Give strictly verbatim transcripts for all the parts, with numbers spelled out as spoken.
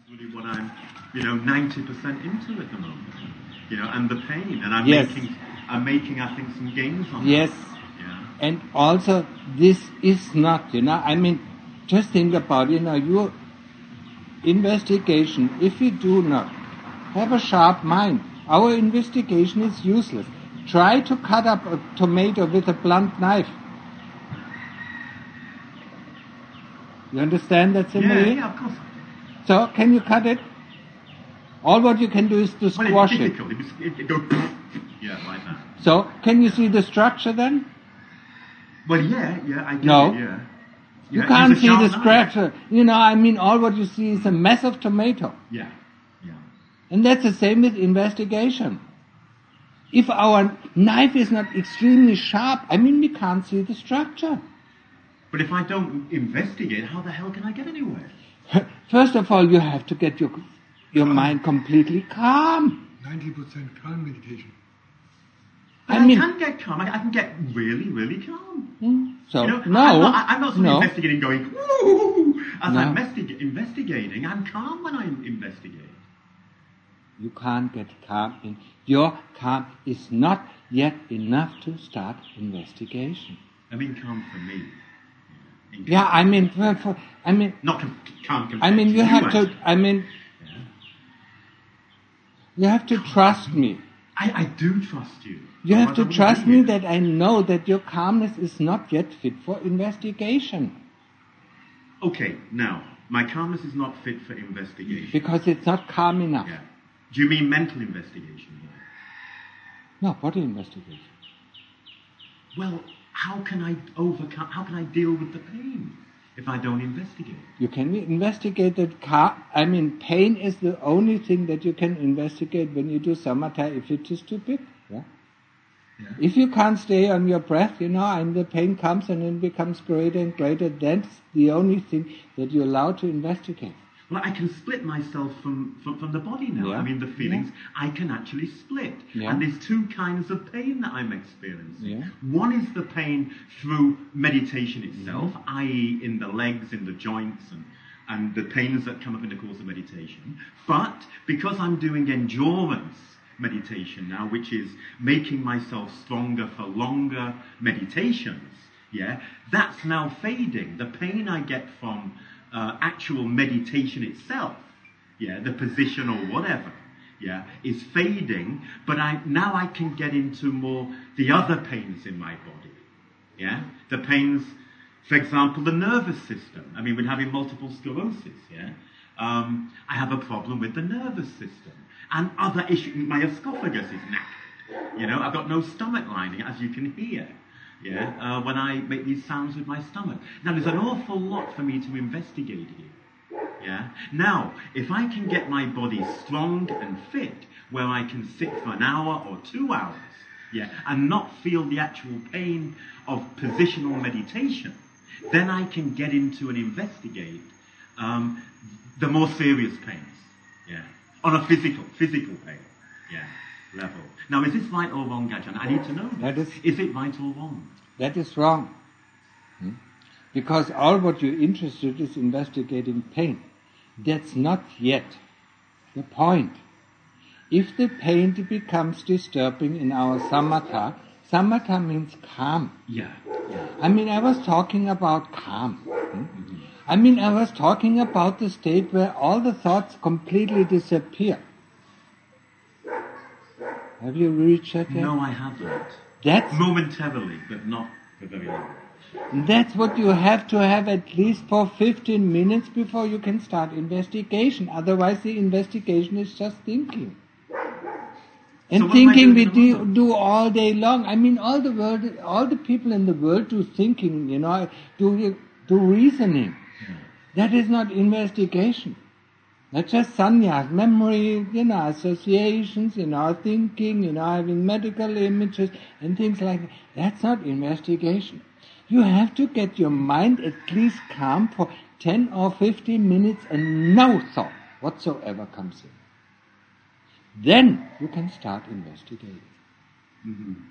really what I'm, you know, ninety percent into at the moment. You know, and the pain, and I'm yes. making, I'm making, I think, some gains on yes. that. Yeah. And also, this is not, you know, I mean, just think about, you know, your investigation, if you do not have a sharp mind, our investigation is useless. Try to cut up a tomato with a blunt knife. You understand that simile? Yeah, yeah, of course. So, can you cut it? All what you can do is to squash well, it's it. difficult. It, it, it goes, yeah, like that. So, can you see the structure then? Well, yeah, yeah, I get no. it, yeah. You yeah can't see the knife. structure. You know, I mean, all what you see is a mess of tomato. Yeah, yeah. And that's the same with investigation. If our knife is not extremely sharp, I mean, we can't see the structure. But if I don't investigate, how the hell can I get anywhere? First of all, you have to get your your mind completely calm. ninety percent calm meditation. But I, mean, I can get calm. I, I can get really, really calm. Mm, so, you know, no. I'm not, I'm not no. investigating going, woo! As no. I'm investi- investigating, I'm calm when I investigate. You can't get calm. In, your calm is not yet enough to start investigation. I mean calm for me. Yeah, I mean, for, for, I mean, not com- calm. I mean, you, you have actually. to. I mean, yeah. you have to trust me. I, I do trust you. You have to trust me that I know that your calmness is not yet fit for investigation. Okay, now my calmness is not fit for investigation because it's not calm enough. Yeah. Do you mean mental investigation? No, body investigation. Well. How can I overcome, how can I deal with the pain if I don't investigate? You can investigate that, car, I mean, pain is the only thing that you can investigate when you do samatha if it is too big. Yeah? Yeah. If you can't stay on your breath, you know, and the pain comes and it becomes greater and greater, that's the only thing that you're allowed to investigate. Well, I can split myself from, from, from the body now. Yeah. I mean, the feelings, yeah. I can actually split. Yeah. And there's two kinds of pain that I'm experiencing. Yeah. One is the pain through meditation itself, yeah. that is in the legs, in the joints, and, and the pains that come up in the course of meditation. But because I'm doing endurance meditation now, which is making myself stronger for longer meditations, yeah, that's now fading. The pain I get from Uh, actual meditation itself, yeah, the position or whatever, yeah, is fading, but I now I can get into more the other pains in my body, yeah, the pains, for example, the nervous system. I mean, with having multiple sclerosis, yeah, um, I have a problem with the nervous system and other issues. My esophagus is knackered, you know, I've got no stomach lining, as you can hear. Yeah, uh, when I make these sounds with my stomach. Now, there's an awful lot for me to investigate here. Yeah. Now, if I can get my body strong and fit, where I can sit for an hour or two hours, yeah, and not feel the actual pain of positional meditation, then I can get into and investigate um, the more serious pains. Yeah, on a physical, physical pain. Yeah. Level. Now, is this right or wrong, Ajahn? I need to know this. That is, is it right or wrong? That is wrong. Hmm? Because all what you're interested in is investigating pain. That's not yet the point. If the pain becomes disturbing in our samatha, samatha means calm. Yeah. yeah. I mean, I was talking about calm. Hmm? Mm-hmm. I mean, I was talking about the state where all the thoughts completely disappear. Have you reached that yet? No, I haven't. That's momentarily, but not for very long. That's what you have to have at least for fifteen minutes before you can start investigation. Otherwise, the investigation is just thinking. And so thinking we do, do all day long. I mean, all the world, all the people in the world do thinking, you know, do do reasoning. Yeah. That is not investigation. That's just sanyas, memory, you know, associations, you know, thinking, you know, having medical images and things like that. That's not investigation. You have to get your mind at least calm for ten or fifteen minutes and no thought whatsoever comes in. Then you can start investigating. Mm-hmm.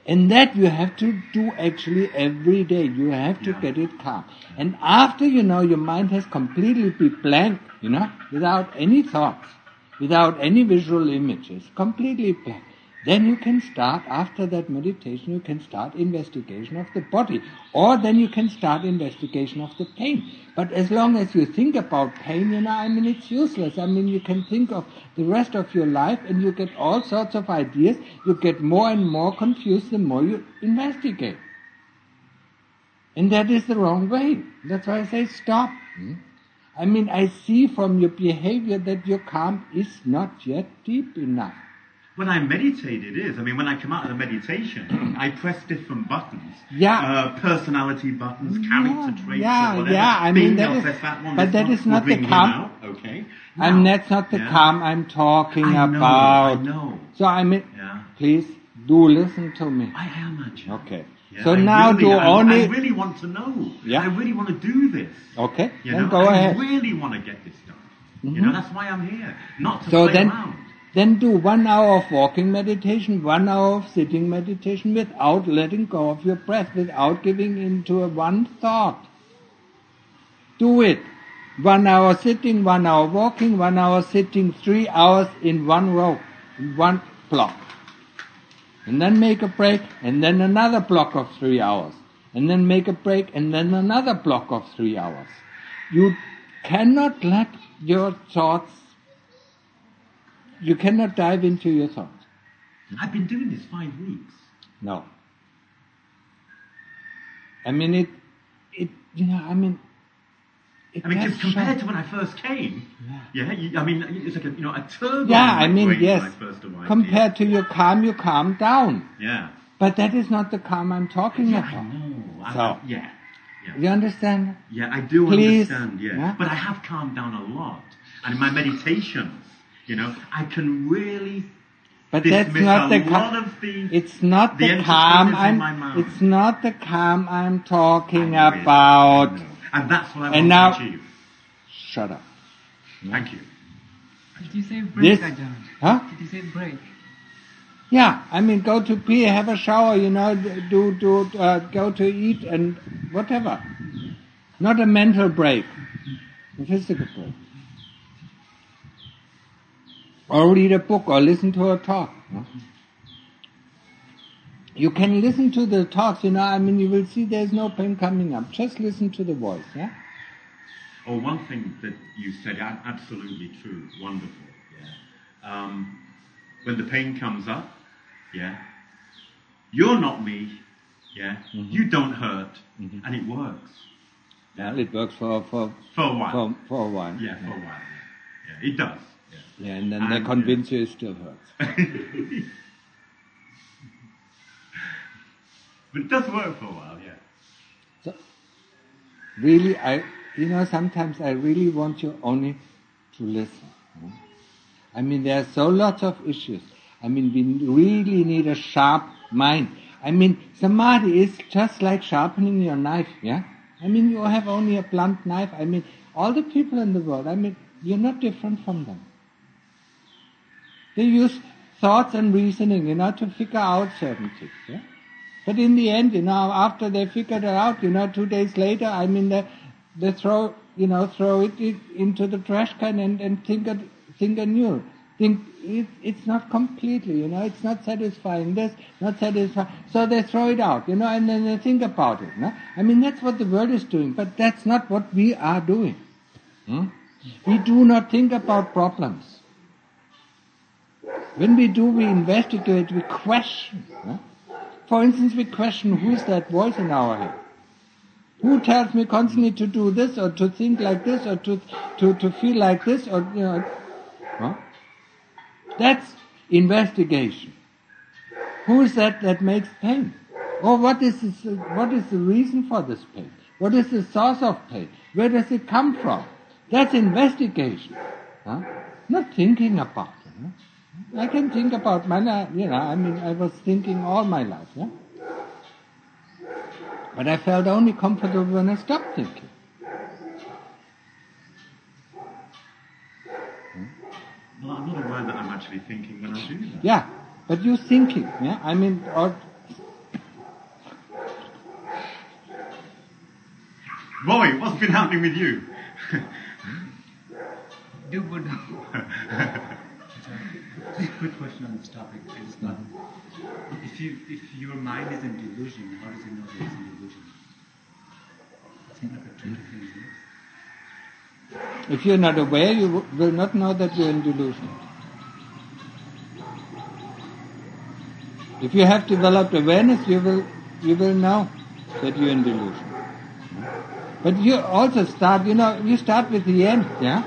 And that you have to do actually every day. You have to Yeah. get it calm. And after, you know, your mind has completely been blank, you know, without any thoughts, without any visual images, completely blank. Then you can start, after that meditation, you can start investigation of the body. Or then you can start investigation of the pain. But as long as you think about pain, you know, I mean, it's useless. I mean, you can think of the rest of your life and you get all sorts of ideas. You get more and more confused the more you investigate. And that is the wrong way. That's why I say stop. Hmm? I mean, I see from your behavior that your calm is not yet deep enough. When I meditate, it is. I mean, when I come out of the meditation, I press different buttons. Yeah. Uh, personality buttons, character Yeah, traits, yeah, or whatever. yeah, I Bing, mean, that I'll is- press that one, but this that one, is not will the bring him calm. out. Okay. And Now, that's not the yeah. calm I'm talking I know, about. I know. So I mean, Yeah. please do listen to me. I am actually. Okay. Yeah, So I now really, do I, only... I really want to know. Yeah. I really want to do this. Okay, You then know, go I ahead. really want to get this done. You Mhm. know, that's why I'm here. Not to So play then, around. then do one hour of walking meditation, one hour of sitting meditation without letting go of your breath, without giving into a one thought. Do it. One hour sitting, one hour walking, one hour sitting, three hours in one row, in one block. And then make a break, and then another block of three hours. And then make a break, and then another block of three hours. You cannot let your thoughts, you cannot dive into your thoughts. I've been doing this five weeks. No. I mean, it, it, you know, I mean, it I mean, does because compared show- to when I first came, Yeah. yeah, you, I mean, it's like a, you know, a turbo Yeah, in my I mean, brain yes. when I first arrived Compared to your calm, you calm down. here. Yeah. But that is not the calm I'm talking Yeah, I about. know. I, So- yeah. Yeah. You understand? Yeah, I do Please. understand, yeah. Yeah. But I have calmed down a lot. And in my meditations, you know, I can really But that's dismiss not a the lot calm. of the... It's not the the calm entertainers in I'm. my mind. It's not the calm I'm talking I really- about. I know. And that's what I And want now- to achieve. Shut up. Thank you. Did you say break, This- Ajahn? Huh? Did you say break? Yeah, I mean, go to pee, have a shower, you know, do do uh, go to eat and whatever. Not a mental break, a physical break. Or read a book or listen to a talk. no? You can listen to the talks, you know, I mean, you will see there's no pain coming up. Just listen to the voice, yeah? Oh, one thing that you said, a- absolutely true, wonderful, yeah. Um, when the pain comes up, yeah, you're not me, yeah, Mhm. you don't hurt, Mhm. and it works. Yeah, it works for for For a while. for, for a while. yeah, for a while, yeah. Yeah, it does. Yeah. Yeah, and then they And, convince you it still hurts. But it does work for a while, yeah. So, really, I, you know, sometimes I really want you only to listen. you know. I mean, there are so lots of issues. I mean, we really need a sharp mind. I mean, samadhi is just like sharpening your knife, yeah? I mean, you have only a blunt knife. I mean, all the people in the world, I mean, you're not different from them. They use thoughts and reasoning, you know, to figure out certain things, yeah? But in the end, you know, after they figured it out, you know, two days later, I mean, they, they throw, you know, throw it in- into the trash can and, and think, a, think anew. Think, it, it's not completely, you know, it's not satisfying this, not satisfying. So they throw it out, you know, and then they think about it, no? I mean, that's what the world is doing, but that's not what we are doing. Hmm? We do not think about problems. When we do, we investigate, we question. no? For instance, we question, who is that voice in our head? Who tells me constantly to do this, or to think like this, or to to, to feel like this, or, you know, huh? That's investigation. Who is that that makes pain? Or what is this, what is the reason for this pain? What is the source of pain? Where does it come from? That's investigation. Huh? Not thinking about it. Huh? I can think about my life, you know, I mean, I was thinking all my life, yeah? But I felt only comfortable when I stopped thinking. Well, I'm not aware that I'm actually thinking when I do that. Yeah, but you're thinking, yeah? I mean, or Roy, what's been happening with you? Do Buddha. Just a quick question on this topic. I just thought, if you if your mind is in delusion, how does it know that it's in delusion? It seems like a tricky thing, isn't it? If you're not aware, you w- will not know that you're in delusion. If you have developed awareness, you will you will know that you're in delusion. But you also start, you know, you start with the end, yeah?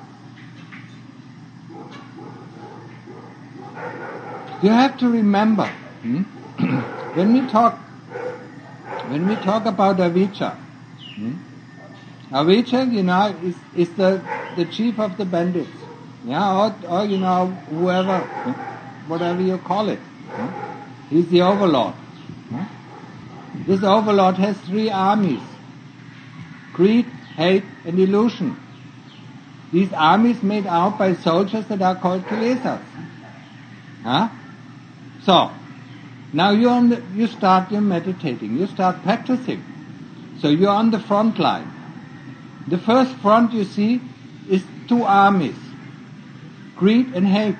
You have to remember, hmm? when we talk, when we talk about avijja, hmm? avijja, you know, is, is the, the chief of the bandits, yeah, or, or you know, whoever, whatever you call it, hmm? He's the overlord. Hmm? This overlord has three armies: greed, hate, and illusion. These armies made out by soldiers that are called kilesas. Huh? So, now you're on the, you start your meditating, you start practicing. So you're on the front line. The first front you see is two armies, greed and hate.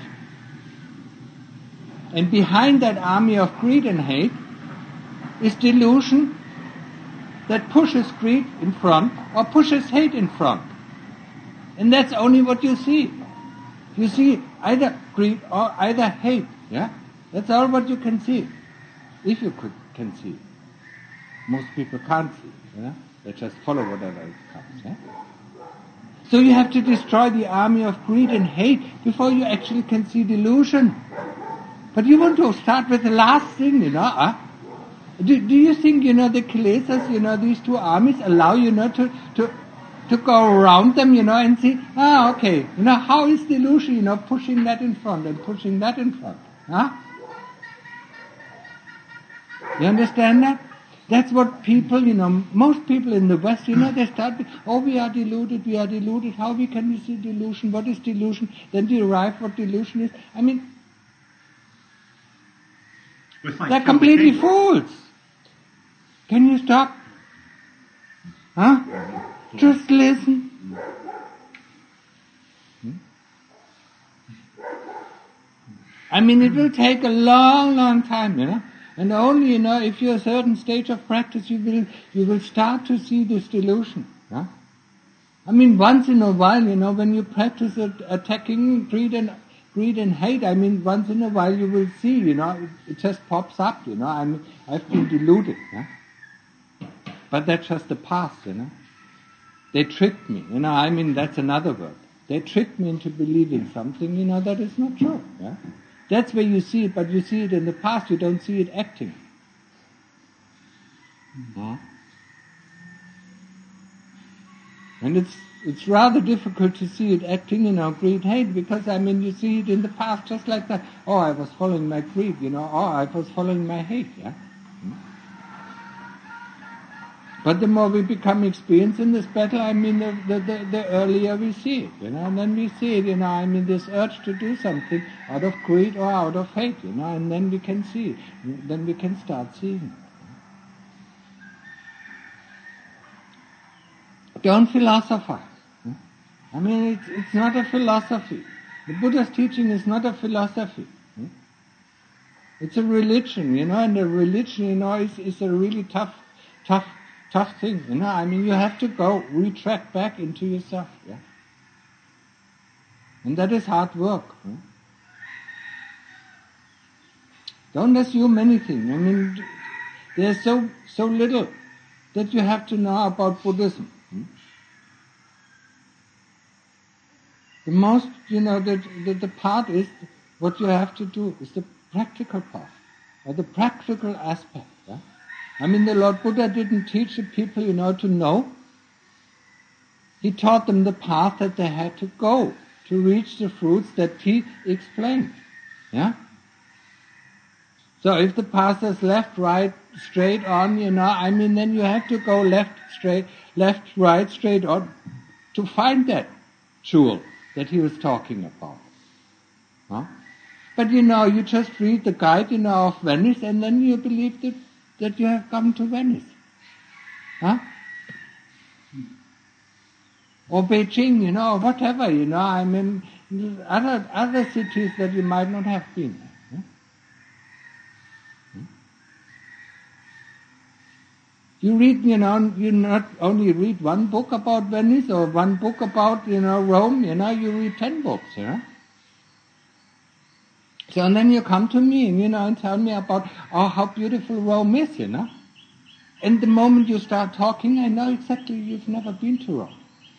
And behind that army of greed and hate is delusion that pushes greed in front or pushes hate in front. And that's only what you see. You see either greed or either hate. Yeah? That's all what you can see. If you could, can see. Most people can't see. Yeah? They just follow whatever comes. Yeah? So you have to destroy the army of greed and hate before you actually can see delusion. But you want to start with the last thing, you know. Huh? Do, do you think, you know, the kilesas, you know, these two armies allow, you know, to, to, to go around them, you know, and see, ah, okay, you know, how is delusion, you know, pushing that in front and pushing that in front? Huh? You understand that? That's what people, you know, most people in the West, you know, they start with, oh, we are deluded, we are deluded, how we can we see delusion, what is delusion, then derive what delusion is. I mean, they're completely fools. Can you stop? Huh? Just listen. Hmm? I mean, it will take a long, long time, you know. And only, you know, if you're a certain stage of practice, you will you will start to see this delusion. Huh? I mean, once in a while, you know, when you practice it, attacking greed and greed and hate, I mean, once in a while you will see, you know, it, it just pops up, you know. I mean, I've been deluded, yeah. But that's just the past, you know. They tricked me, you know. I mean, that's another word. They tricked me into believing something, you know, that is not true, yeah. That's where you see it, but you see it in the past, you don't see it acting. Mm-hmm. And it's it's rather difficult to see it acting, you know, greed, hate, because, I mean, you see it in the past just like that. Oh, I was following my greed, you know, oh, I was following my hate, yeah. Mm-hmm. But the more we become experienced in this battle, I mean, the, the, the, the earlier we see it, you know, and then we see it, you know, I mean, this urge to do something out of greed or out of hate, you know, and then we can see it. Then we can start seeing it. Don't philosophize. I mean, it's, it's not a philosophy. The Buddha's teaching is not a philosophy. It's a religion, you know, and a religion, you know, is, is a really tough, tough, tough thing, you know. I mean, you have to go retract back into yourself, yeah. And that is hard work. Huh? Don't assume anything. I mean, there's so so little that you have to know about Buddhism. Hmm? The most, you know, the, the the part is what you have to do is the practical part, or the practical aspect. Yeah? I mean, the Lord Buddha didn't teach the people, you know, to know. He taught them the path that they had to go to reach the fruits that he explained. Yeah? So if the path is left, right, straight on, you know, I mean, then you have to go left, straight, left, right, straight on to find that jewel that he was talking about. Huh? But, you know, you just read the guide, you know, of Venice, and then you believe that that you have come to Venice. Huh? or Beijing, you know, or whatever, you know, I mean, other other cities that you might not have been. Hmm? Hmm? You read, you know, you not only read one book about Venice or one book about, you know, Rome, you know, you read ten books, you know. So and then you come to me, and, you know, and tell me about, oh, how beautiful Rome is, you know. And the moment you start talking, I know exactly you've never been to Rome.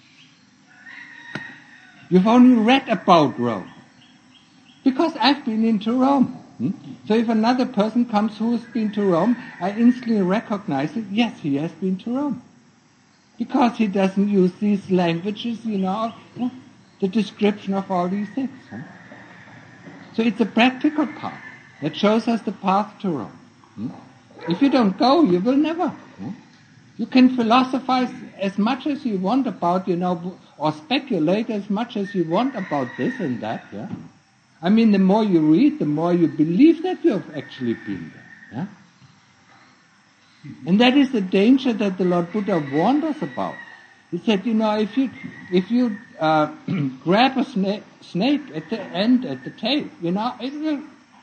You've only read about Rome. Because I've been into Rome. Hmm? So if another person comes who has been to Rome, I instantly recognize it. Yes, he has been to Rome. Because he doesn't use these languages, you know, yeah, the description of all these things. Huh? So it's a practical path that shows us the path to Rome. Hmm? If you don't go, you will never. Hmm? You can philosophize as much as you want about, you know, or speculate as much as you want about this and that, yeah. I mean, the more you read, the more you believe that you have actually been there, yeah. And that is the danger that the Lord Buddha warned us about. He said, you know, if you if you uh, grab a snake, snake at the end, at the tail, you know, it will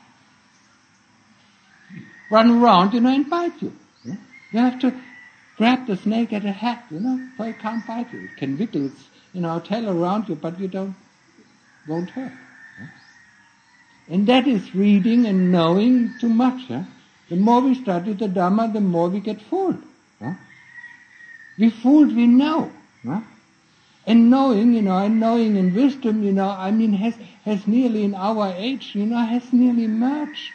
run around, you know, and bite you. Yeah? You have to grab the snake at the head, you know, so it can't bite you. It can wiggle its, you know, tail around you, but you don't, won't hurt. Yeah? And that is reading and knowing too much. Yeah? The more we study the Dhamma, the more we get fooled. Yeah? We fooled, we know. Yeah? And knowing, you know, and knowing and wisdom, you know, I mean, has, has nearly in our age, you know, has nearly merged.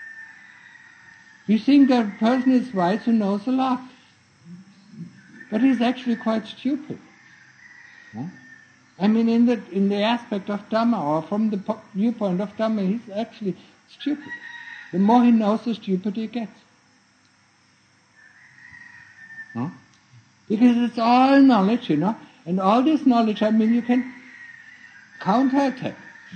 We think that a person is wise who knows a lot. But he's actually quite stupid. Yeah? I mean, in the in the aspect of Dhamma, or from the po- viewpoint of Dhamma, he's actually stupid. The more he knows, the stupider he gets. Huh? Because it's all knowledge, you know, and all this knowledge, I mean, you can counterattack.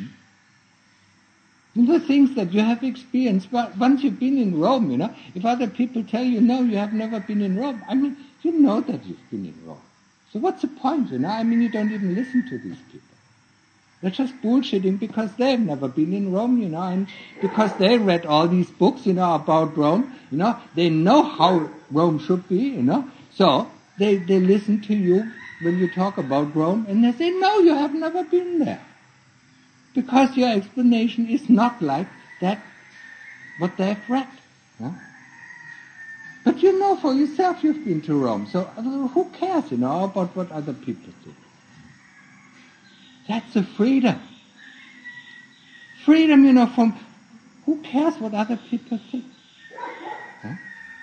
Hmm? The things that you have experienced, but once you've been in Rome, you know, if other people tell you, no, you have never been in Rome, I mean, you know that you've been in Rome. So what's the point, you know? I mean, you don't even listen to these people. They're just bullshitting because they've never been in Rome, you know, and because they read all these books, you know, about Rome, you know, they know how Rome should be, you know, so they, they listen to you when you talk about Rome, and they say, no, you have never been there. Because your explanation is not like that, what they've read. Huh? But you know for yourself you've been to Rome, so who cares, you know, about what other people think? That's the freedom. Freedom, you know, from who cares what other people think? Huh?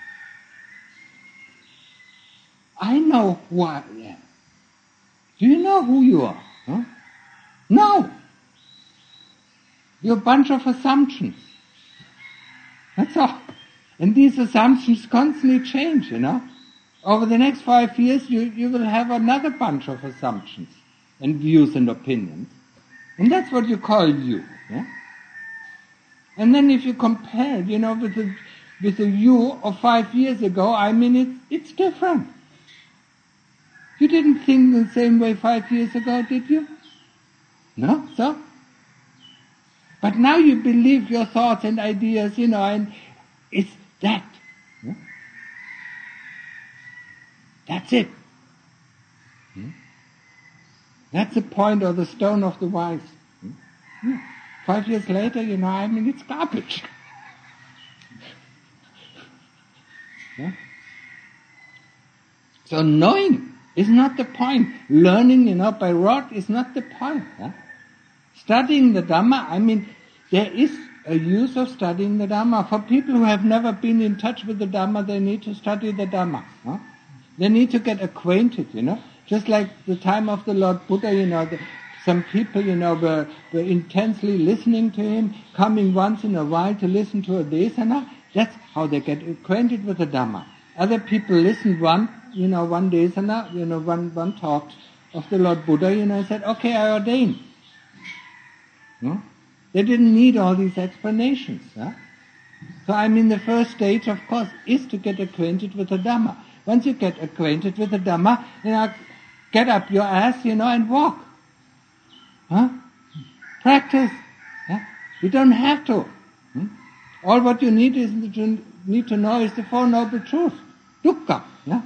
I know who I am. Do you know who you are? Huh? No. You're a bunch of assumptions. That's all. And these assumptions constantly change, you know. Over the next five years, you, you will have another bunch of assumptions and views and opinions. And that's what you call you, yeah? And then if you compare, you know, with the, with the you of five years ago, I mean, it's, it's different. You didn't think the same way five years ago, did you? No? So? But now you believe your thoughts and ideas, you know, and it's that. Yeah? That's it. Hmm? That's the point or the stone of the wise. Hmm? Yeah. Five years later, you know, I mean, it's garbage. Yeah? So knowing is not the point. Learning, you know, by rote is not the point. Yeah? Studying the Dhamma, I mean, there is a use of studying the Dhamma. For people who have never been in touch with the Dhamma, they need to study the Dhamma. Huh? They need to get acquainted, you know. Just like the time of the Lord Buddha, you know, the, some people, you know, were, were intensely listening to him, coming once in a while to listen to a desana. That's how they get acquainted with the Dhamma. Other people listened one, you know, one desana, you know, one, one talk of the Lord Buddha, you know, and said, okay, I ordain. No? They didn't need all these explanations. Huh? So I mean, the first stage, of course, is to get acquainted with the Dhamma. Once you get acquainted with the Dhamma, you know, get up your ass, you know, and walk. Huh? Practice. Yeah? You don't have to. Hmm? All what you need is to need to know is the Four Noble Truths. Dukkha. Yeah?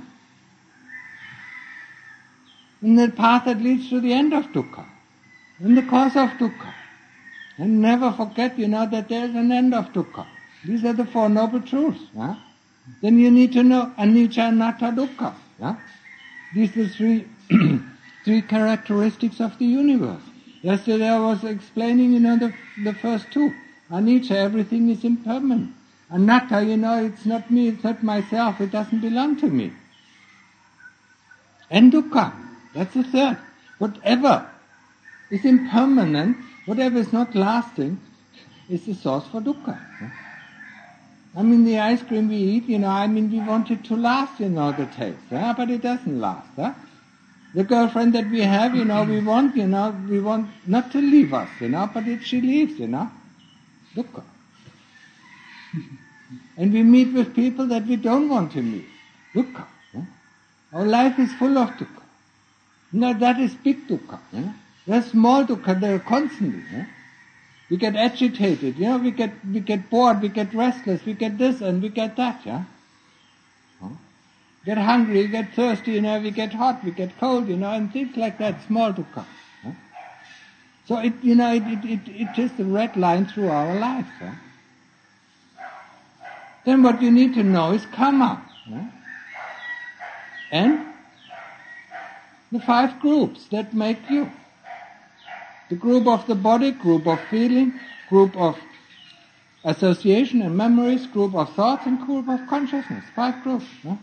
And the path that leads to the end of dukkha. And the cause of dukkha. And never forget, you know, that there is an end of dukkha. These are the Four Noble Truths. Yeah? Then you need to know anicca, anatta, dukkha. Yeah? These are three, three characteristics of the universe. Yesterday I was explaining, you know, the, the first two. Anicca, everything is impermanent. Anatta, you know, it's not me, it's not myself, it doesn't belong to me. And dukkha, that's the third. Whatever is impermanent, whatever is not lasting, is the source for dukkha. I mean, the ice cream we eat, you know, I mean, we want it to last, you know, the taste, yeah? But it doesn't last. Huh? The girlfriend that we have, you know, we want, you know, we want not to leave us, you know, but if she leaves, you know, dukkha. And we meet with people that we don't want to meet, dukkha. Yeah? Our life is full of dukkha. Now that is big dukkha. Yeah? There's small dukkha, they're constantly. Yeah? We get agitated, you know, we get we get bored, we get restless, we get this and we get that, yeah? Huh? Get hungry, get thirsty, you know, we get hot, we get cold, you know, and things like that, small dukkha. Huh? So it, you know, it, it, it, it is the red line through our lives. Huh? Then what you need to know is karma. Huh? And the five groups that make you. The group of the body, group of feeling, group of association and memories, group of thoughts, and group of consciousness. Five groups. No?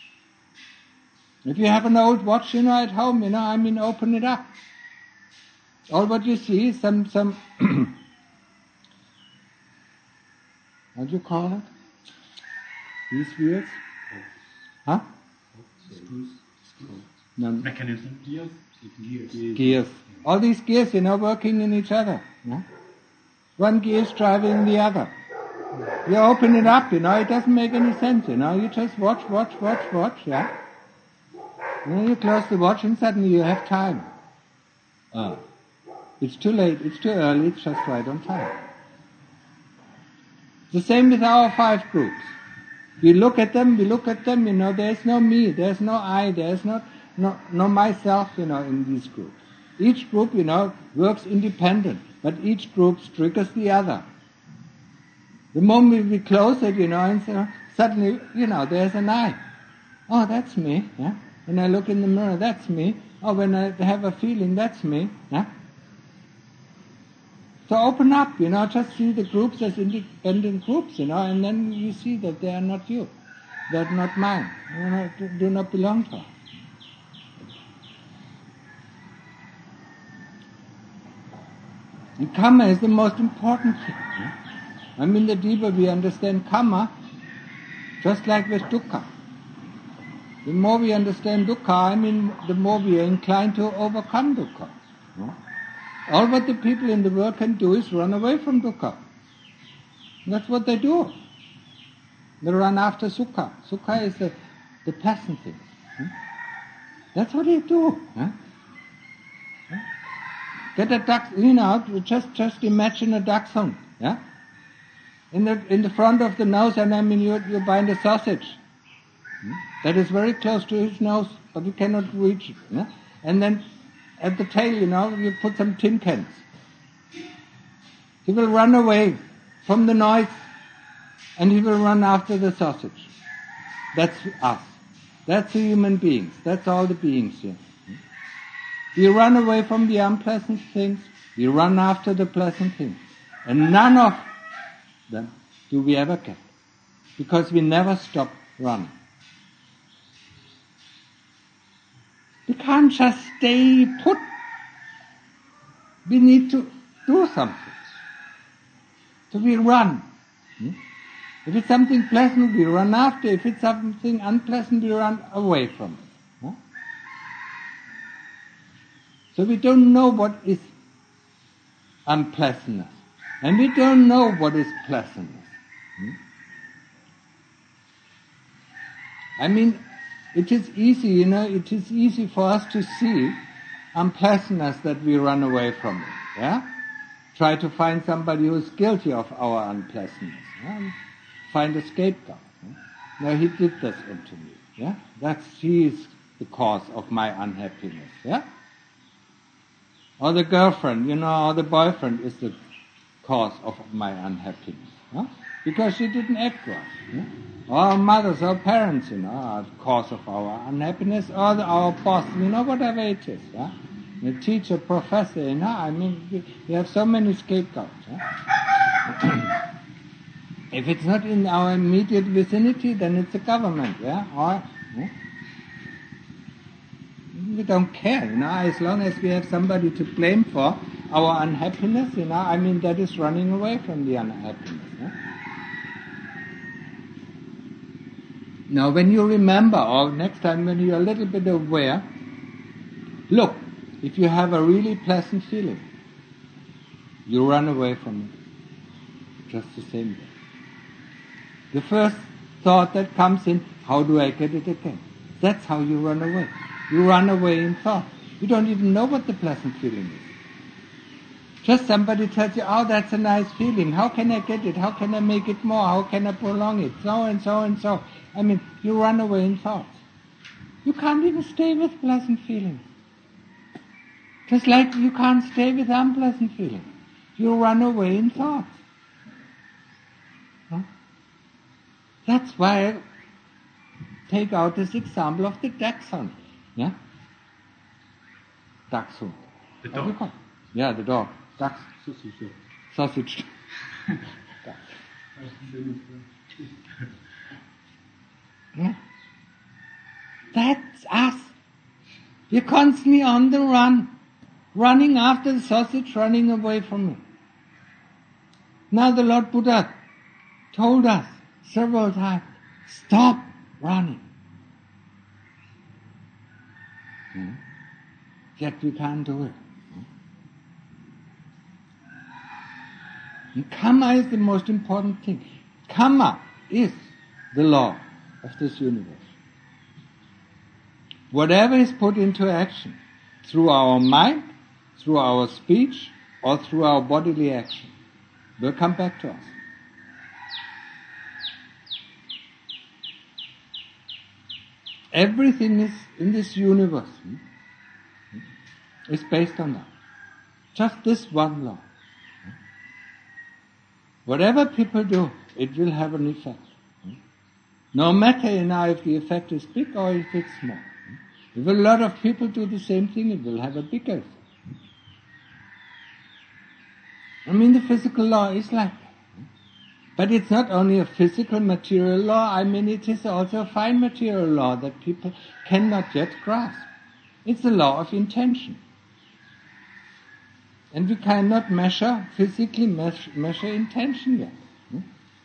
If you have an old watch, you know, at home, you know, I mean, open it up. All what you see is some, some, what do you call it? These wheels? Huh? Screws. No. Mechanism. Gears. Gears. Gears. All these gears, you know, working in each other. Yeah? One gear is driving the other. You open it up, you know, it doesn't make any sense, you know. You just watch, watch, watch, watch, yeah. Then you close the watch and suddenly you have time. Oh. It's too late, it's too early, it's just right on time. The same with our five groups. We look at them, we look at them, you know, there's no me, there's no I, there's no, no, no myself, you know, in these groups. Each group, you know, works independent, but each group triggers the other. The moment we close it, you know, and so suddenly, you know, there's an I. Oh, that's me, yeah? When I look in the mirror, that's me. Oh, when I have a feeling, that's me, yeah? So open up, you know, just see the groups as independent groups, you know, and then you see that they are not you. They're not mine. You know, do not belong to us. And karma is the most important thing. Yeah? I mean, the deeper we understand karma, just like with dukkha. The more we understand dukkha, I mean, the more we are inclined to overcome dukkha. Yeah? All what the people in the world can do is run away from dukkha. That's what they do. They run after sukha. Sukha is the, the pleasant thing. Yeah? That's what they do. Yeah? Get a duck, you know, just, just imagine a dachshund, yeah? In the, in the front of the nose, and I mean, you, you bind a sausage. Hmm? That is very close to his nose, but you cannot reach it, yeah? And then at the tail, you know, you put some tin cans. He will run away from the noise, and he will run after the sausage. That's us. That's the human beings. That's all the beings here. We run away from the unpleasant things, we run after the pleasant things. And none of them do we ever get, because we never stop running. We can't just stay put. We need to do something. So we run. If it's something pleasant, we run after. If it's something unpleasant, we run away from it. So we don't know what is unpleasantness. And we don't know what is pleasantness. Hmm? I mean, it is easy, you know, it is easy for us to see unpleasantness that we run away from it, yeah? Try to find somebody who is guilty of our unpleasantness, yeah? Find a scapegoat. Yeah? No, he did this into me, yeah? That's, he is the cause of my unhappiness, yeah? Or the girlfriend, you know, or the boyfriend is the cause of my unhappiness, yeah? Because she didn't act right, yeah? Or mothers or parents, you know, are the cause of our unhappiness, or the, our boss, you know, whatever it is, yeah? The teacher, professor, you know, I mean, we, we have so many scapegoats, yeah? If it's not in our immediate vicinity, then it's the government, yeah? Or, yeah? We don't care, you know, as long as we have somebody to blame for our unhappiness, you know, I mean, that is running away from the unhappiness, yeah? Now, when you remember, or next time when you're a little bit aware, look, if you have a really pleasant feeling, you run away from it. Just the same way. The first thought that comes in, how do I get it again? That's how you run away. You run away in thought. You don't even know what the pleasant feeling is. Just somebody tells you, oh, that's a nice feeling. How can I get it? How can I make it more? How can I prolong it? So and so and so. I mean, you run away in thoughts. You can't even stay with pleasant feelings. Just like you can't stay with unpleasant feelings. You run away in thoughts. Huh? That's why I take out this example of the dachshund. Yeah? Dachshund. The dog. Yeah, the dog. Dachs. Sausage. Yeah. That's us. We're constantly on the run. Running after the sausage, running away from it. Now the Lord Buddha told us several times, stop running. Hmm? Yet we can't do it. And karma is the most important thing. Karma is the law of this universe. Whatever is put into action through our mind, through our speech, or through our bodily action will come back to us. Everything is in this universe hmm, is based on that. Just this one law. Whatever people do, it will have an effect. No matter you know, if the effect is big or if it's small. If a lot of people do the same thing, it will have a bigger effect. I mean, the physical law is like that. But it's not only a physical material law, I mean, it is also a fine material law that people cannot yet grasp. It's the law of intention. And we cannot measure, physically measure, measure intention yet. Hmm?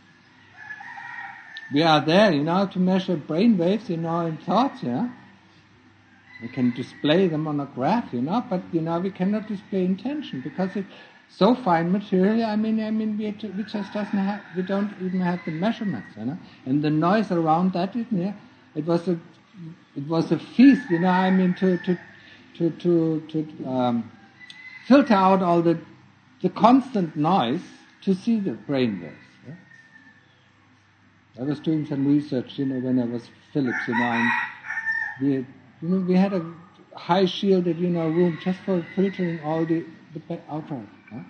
We are there, you know, to measure brain waves, you know, and thoughts, yeah. We can display them on a graph, you know, but, you know, we cannot display intention because it's so fine material, I mean, I mean, we, we just doesn't have, we don't even have the measurements, you know. And the noise around that, it, yeah, it was a, it was a feast, you know, I mean, to, to, to, to, to, um, filter out all the the constant noise to see the brain waves. Yeah? I was doing some research, you know, when I was Philips, you know, and we, you know, we had a high shielded, you know, room just for filtering all the the outside. Huh?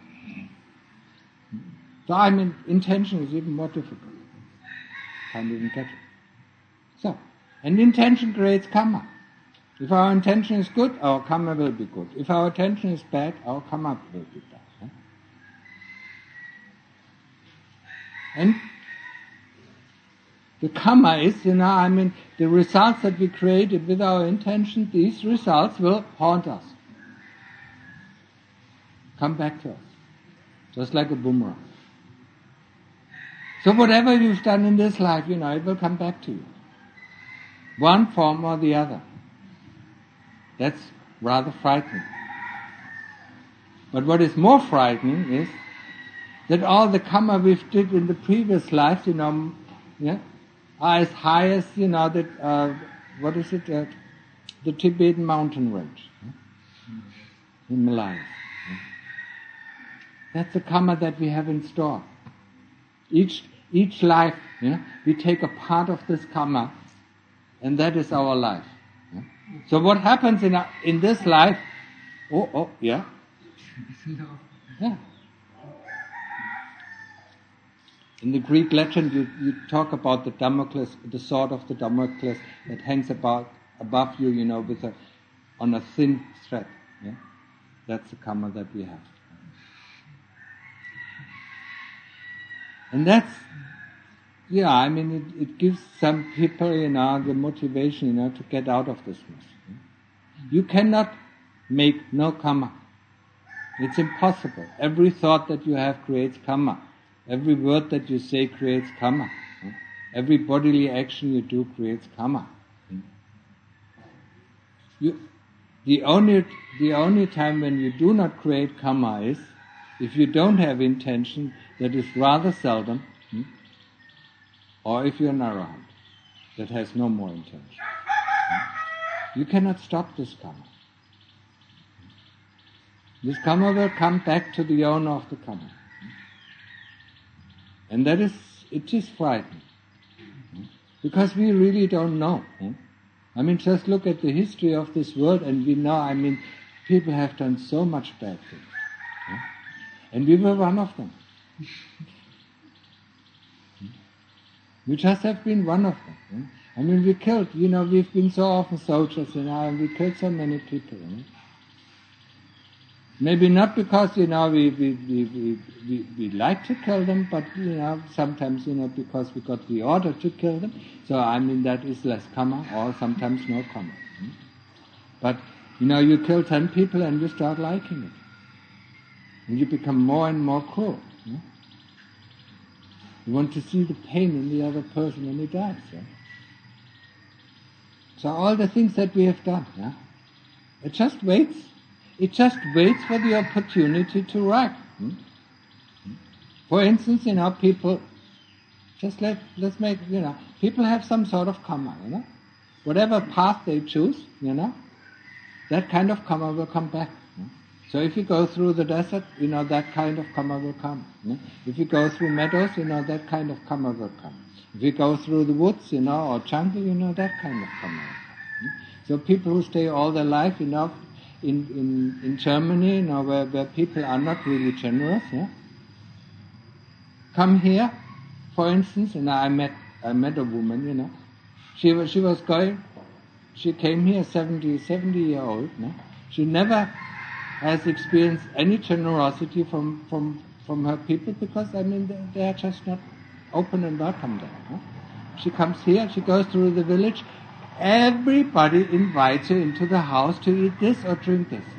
So I mean, intention is even more difficult. Can't even catch it. So, and intention creates karma. If our intention is good, our karma will be good. If our intention is bad, our karma will be bad. Huh? And the karma is, you know, I mean, the results that we created with our intention, these results will haunt us. Come back to us. Just like a boomerang. So whatever you've done in this life, you know, it will come back to you. One form or the other. That's rather frightening. But what is more frightening is that all the karma we've did in the previous lives, you know, yeah, are as high as, you know, that uh, what is it, uh, the Tibetan mountain range, huh? Himalayas. Huh? That's the karma that we have in store. Each each life, you know, we take a part of this karma, and that is our life. Yeah? So what happens in our, in this life? Oh, oh, yeah, yeah. In the Greek legend, you, you talk about the Damocles, the sword of the Damocles that hangs about above you, you know, with a on a thin thread. Yeah, that's the karma that we have, and that's. Yeah, I mean, it, it gives some people, you know, the motivation, you know, to get out of this mess. You cannot make no karma. It's impossible. Every thought that you have creates karma. Every word that you say creates karma. Every bodily action you do creates karma. You, the only, the only time when you do not create karma is if you don't have intention, that is rather seldom. Or if you're an arahant that has no more intention. You cannot stop this karma. This karma will come back to the owner of the karma. And that is, it is frightening. Because we really don't know. I mean, just look at the history of this world and we know, I mean, people have done so much bad things. And we were one of them. We just have been one of them. You know? I mean, we killed, you know, we've been so often soldiers, you know, and we killed so many people, you know. Maybe not because, you know, we, we, we, we, we, we like to kill them, but, you know, sometimes, you know, because we got the order to kill them. So, I mean, that is less karma, or sometimes no karma. You know? But, you know, you kill ten people and you start liking it. And you become more and more cruel. You know? You want to see the pain in the other person when he dies. Yeah? So all the things that we have done, yeah, it just waits. It just waits for the opportunity to ripe. Hmm? For instance, you know, people, just let, let's make, you know, people have some sort of karma, you know. Whatever path they choose, you know, that kind of karma will come back. So if you go through the desert, you know, that kind of karma will come. You know? If you go through meadows, you know, that kind of karma will come. If you go through the woods, you know, or jungle, you know, that kind of karma will come. You know? So people who stay all their life, you know, in, in, in Germany, you know, where, where people are not really generous, yeah, come here, for instance, you know, I met, I met a woman, you know, she was, she was going, she came here seventy, seventy year old, you know? She never has experienced any generosity from, from, from her people because, I mean, they, they are just not open and welcome there. Huh? She comes here, she goes through the village, everybody invites her into the house to eat this or drink this.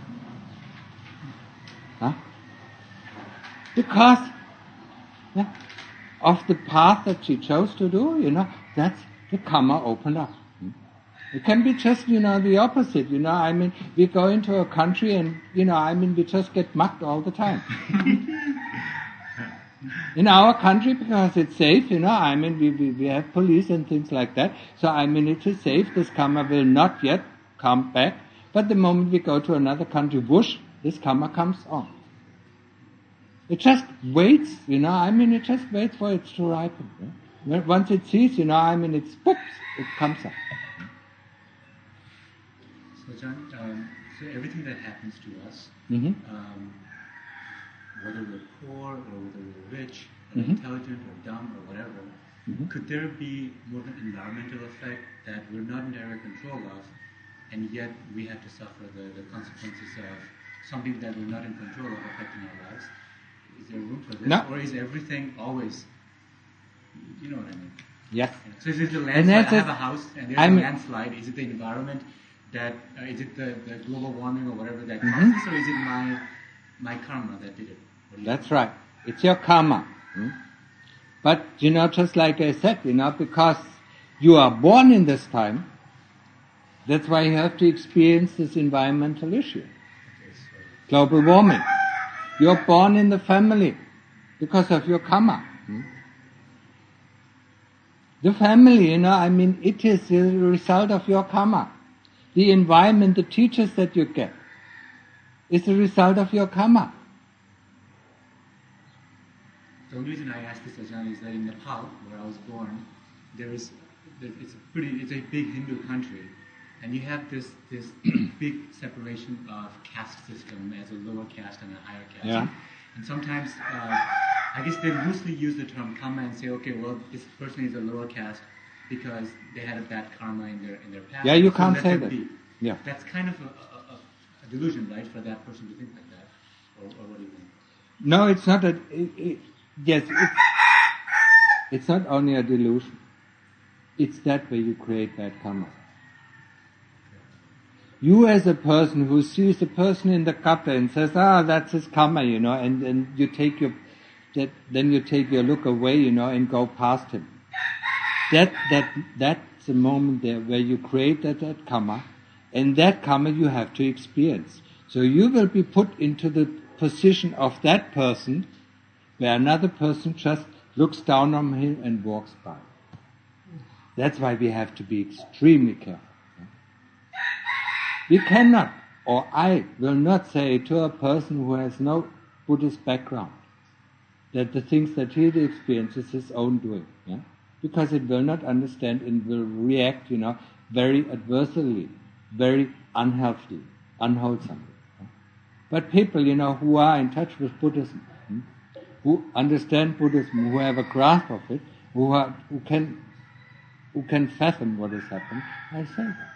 Huh? Because yeah, of the path that she chose to do, you know, that's the karma opened up. It can be just, you know, the opposite, you know, I mean, we go into a country and, you know, I mean, we just get mugged all the time. In our country, because it's safe, you know, I mean, we, we, we have police and things like that, so I mean, it is safe, this karma will not yet come back, but the moment we go to another country, whoosh, this karma comes on. It just waits, you know, I mean, it just waits for it to ripen. You know? Once it sees, you know, I mean, it's, poops, it comes up. So John, um, so everything that happens to us, Mm-hmm. um, whether we're poor or whether we're rich or Mm-hmm. intelligent or dumb or whatever, Mm-hmm. could there be more of an environmental effect that we're not in direct control of, and yet we have to suffer the, the consequences of something that we're not in control of affecting our lives? Is there room for this? No. Or is everything always, you know what I mean? Yes. Yeah. So is it the And landslide? that's I have it. a house and there's I'm- a landslide. Is it the environment that, uh, is it the, the global warming or whatever that Mhm. caused this, or is it my my karma that did it? What do you That's think? right. It's your karma. Hmm? But, you know, just like I said, you know, because you are born in this time, that's why you have to experience this environmental issue. Okay, so Global warming. You're born in the family because of your karma. Hmm? The family, you know, I mean, it is the result of your karma. The environment, the teachers that you get, is the result of your karma. The only reason I ask this, Ajahn, is that in Nepal, where I was born, there is, it's a pretty, it's a big Hindu country, and you have this this big separation of caste system as a lower caste and a higher caste. Yeah. And sometimes, uh, I guess they loosely use the term karma and say, okay, well, this person is a lower caste because they had a bad karma in their in their past. Yeah, you so can't let say them that. be. Yeah. That's kind of a, a, a, a delusion, right, for that person to think like that, or, or what do you think? No, it's not a. It, it, yes, it's, it's not only a delusion. It's that way you create bad karma. You as a person who sees the person in the gutter and says, ah, that's his karma, you know, and, and you take your, that, then you take your look away, you know, and go past him. That, that, that's the moment there where you create that, that karma, and that karma you have to experience. So you will be put into the position of that person where another person just looks down on him and walks by. That's why we have to be extremely careful. We cannot, or I will not say to a person who has no Buddhist background that the things that he experiences is his own doing, yeah? Because it will not understand and will react, you know, very adversely, very unhealthily, unwholesomely. Yeah? But people, you know, who are in touch with Buddhism, hmm, who understand Buddhism, who have a grasp of it, who are, who can, who can fathom what has happened, I say that.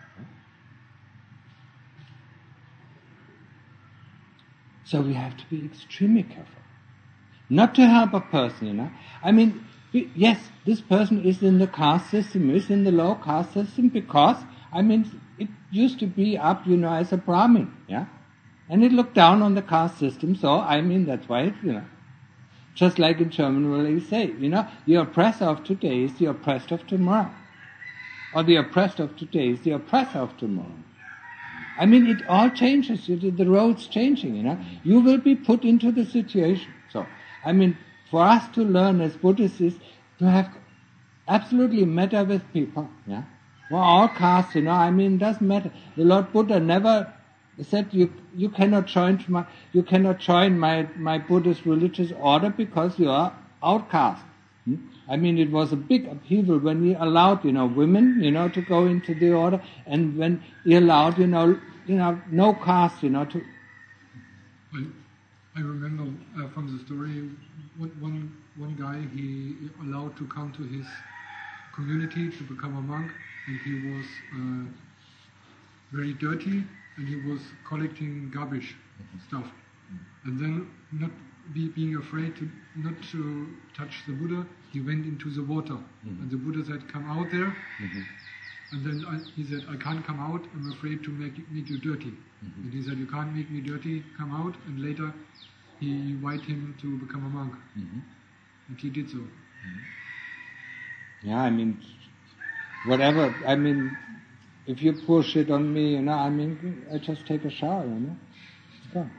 So we have to be extremely careful. Not to help a person, you know. I mean, yes, this person is in the caste system, is in the low caste system because, I mean, it used to be up, you know, as a Brahmin, yeah. And it looked down on the caste system, so, I mean, that's why it, you know. Just like in German where they say, you know, the oppressor of today is the oppressed of tomorrow. Or the oppressed of today is the oppressor of tomorrow. I mean, it all changes. The road's changing, you know. You will be put into the situation. So, I mean, for us to learn as Buddhists is to have absolutely matter with people, yeah. For all castes, you know, I mean, it doesn't matter. The Lord Buddha never said you you cannot join my you cannot join my my Buddhist religious order because you are outcast. Hmm? I mean, it was a big upheaval when he allowed, you know, women, you know, to go into the order, and when he allowed, you know, you know, no caste, you know, to. I, I remember uh, from the story, one, one one guy he allowed to come to his community to become a monk, and he was uh, very dirty, and he was collecting garbage stuff, and then not be, being afraid to not to touch the Buddha, he went into the water, mm-hmm. and the Buddha said, "Come out there." Mm-hmm. And then I, he said, "I can't come out. I'm afraid to make make you dirty." Mm-hmm. And he said, "You can't make me dirty. Come out." And later, he invited him to become a monk, mm-hmm. and he did so. Mm-hmm. Yeah, I mean, whatever. I mean, if you pour shit on me, you know, I mean, I just take a shower, you know, it's gone.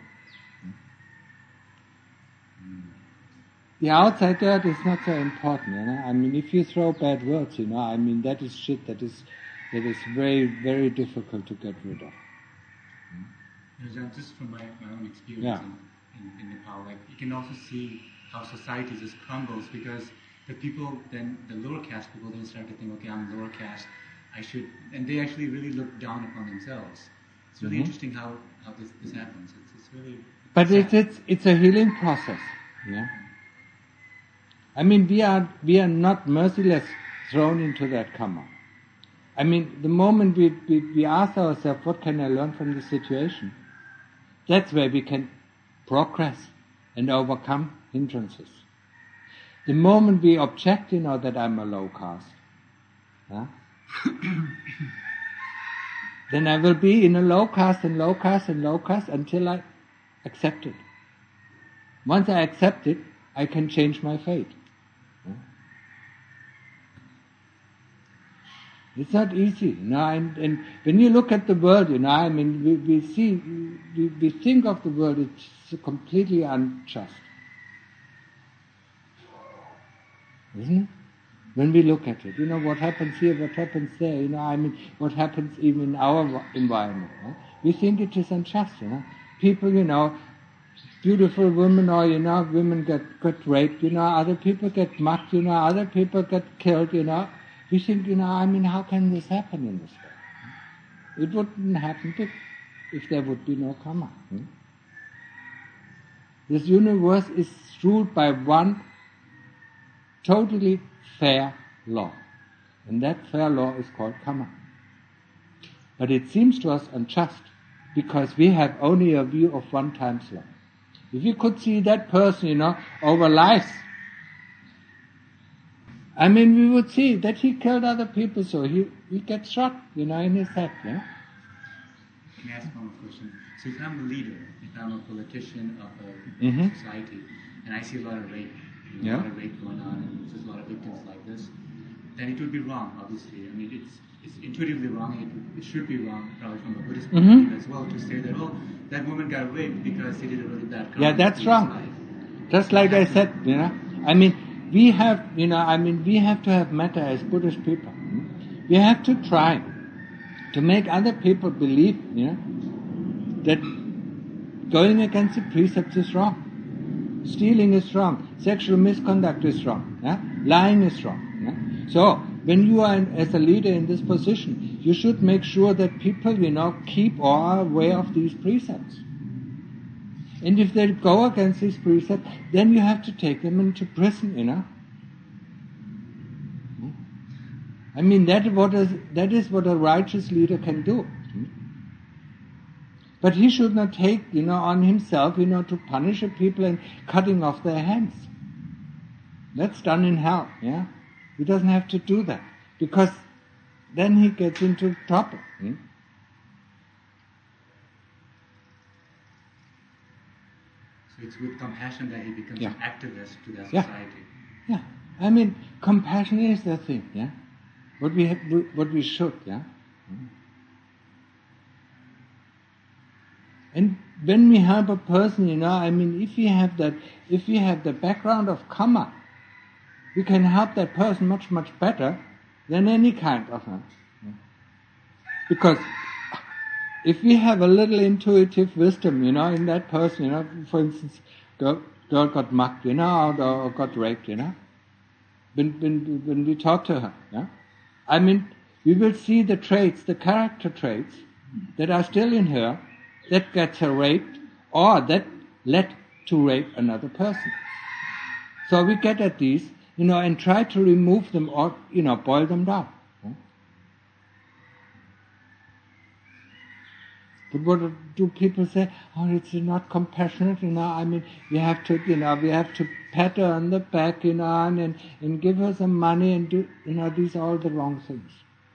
The outside dirt is not so important, you know. I mean, if you throw bad words, you know, I mean, that is shit that is that is very, very difficult to get rid of. You know, just from my, my own experience yeah. in, in, in Nepal, like you can also see how society just crumbles because the people, then the lower caste people, then start to think, okay, I'm lower caste, I should, and they actually really look down upon themselves. It's really mm-hmm. interesting how, how this, this happens. It's, it's really. But it's, it's it's a healing process. Yeah. I mean, we are we are not merciless thrown into that karma. I mean, the moment we, we, we ask ourselves, what can I learn from the situation? That's where we can progress and overcome hindrances. The moment we object, you know, that I'm a low caste, huh? then I will be in a low caste and low caste and low caste until I accept it. Once I accept it, I can change my fate. It's not easy, you know, and, and when you look at the world, you know, I mean, we, we see, we, we think of the world, it's completely unjust. Isn't it? When we look at it, you know, what happens here, what happens there, you know, I mean, what happens even in our environment. Right? We think it is unjust, you know. People, you know, beautiful women, or, you know, women get, get raped, you know, other people get mugged, you know, other people get killed, you know. We think, you know, I mean, how can this happen in this world? It wouldn't happen if there would be no karma. Hmm? This universe is ruled by one totally fair law. And that fair law is called karma. But it seems to us unjust because we have only a view of one time's law. If you could see that person, you know, over lives, I mean, we would see that he killed other people, so he, he gets shot, you know, in his head, yeah? Can I ask one more question? So if I'm a leader, if I'm a politician of a Mm-hmm. society, and I see a lot of rape, you know, Yeah. a lot of rape going on, and there's a lot of victims like this, then it would be wrong, obviously. I mean, it's it's intuitively wrong, and it, it should be wrong, probably from a Buddhist point of Mm-hmm. view as well, to say that, oh, that woman got raped because he did a really bad crime. Yeah, that's in his wrong. life. Just like I said, you know, I mean, we have, you know, I mean, we have to have metta as Buddhist people. hmm? We have to try to make other people believe, you know, that going against the precepts is wrong. Stealing is wrong. Sexual misconduct is wrong. Yeah? Lying is wrong. Yeah? So, when you are in, as a leader in this position, you should make sure that people, you know, keep or are aware of these precepts. And if they go against these precepts, then you have to take them into prison, you know. I mean, that, what is, that is what a righteous leader can do. But he should not take, you know, on himself, you know, to punish the people and cutting off their hands. That's done in hell, yeah. He doesn't have to do that, because then he gets into trouble. Hmm? So it's with compassion that he becomes Yeah. an activist to that Yeah. society. Yeah, I mean, compassion is the thing, yeah. What we have, what we should, yeah. And when we help a person, you know, I mean, if we have that, if we have the background of karma, we can help that person much, much better than any kind of a, because if we have a little intuitive wisdom, you know, in that person, you know, for instance, girl, girl got mugged, you know, or, or got raped, you know, when, when, when we talk to her, yeah, I mean, we will see the traits, the character traits that are still in her, that gets her raped, or that led to rape another person. So we get at these, you know, and try to remove them or, you know, boil them down. But what do people say? Oh, it's not compassionate, you know, I mean, we have to, you know, we have to pat her on the back, you know, and, and give her some money and do, you know, these are all the wrong things.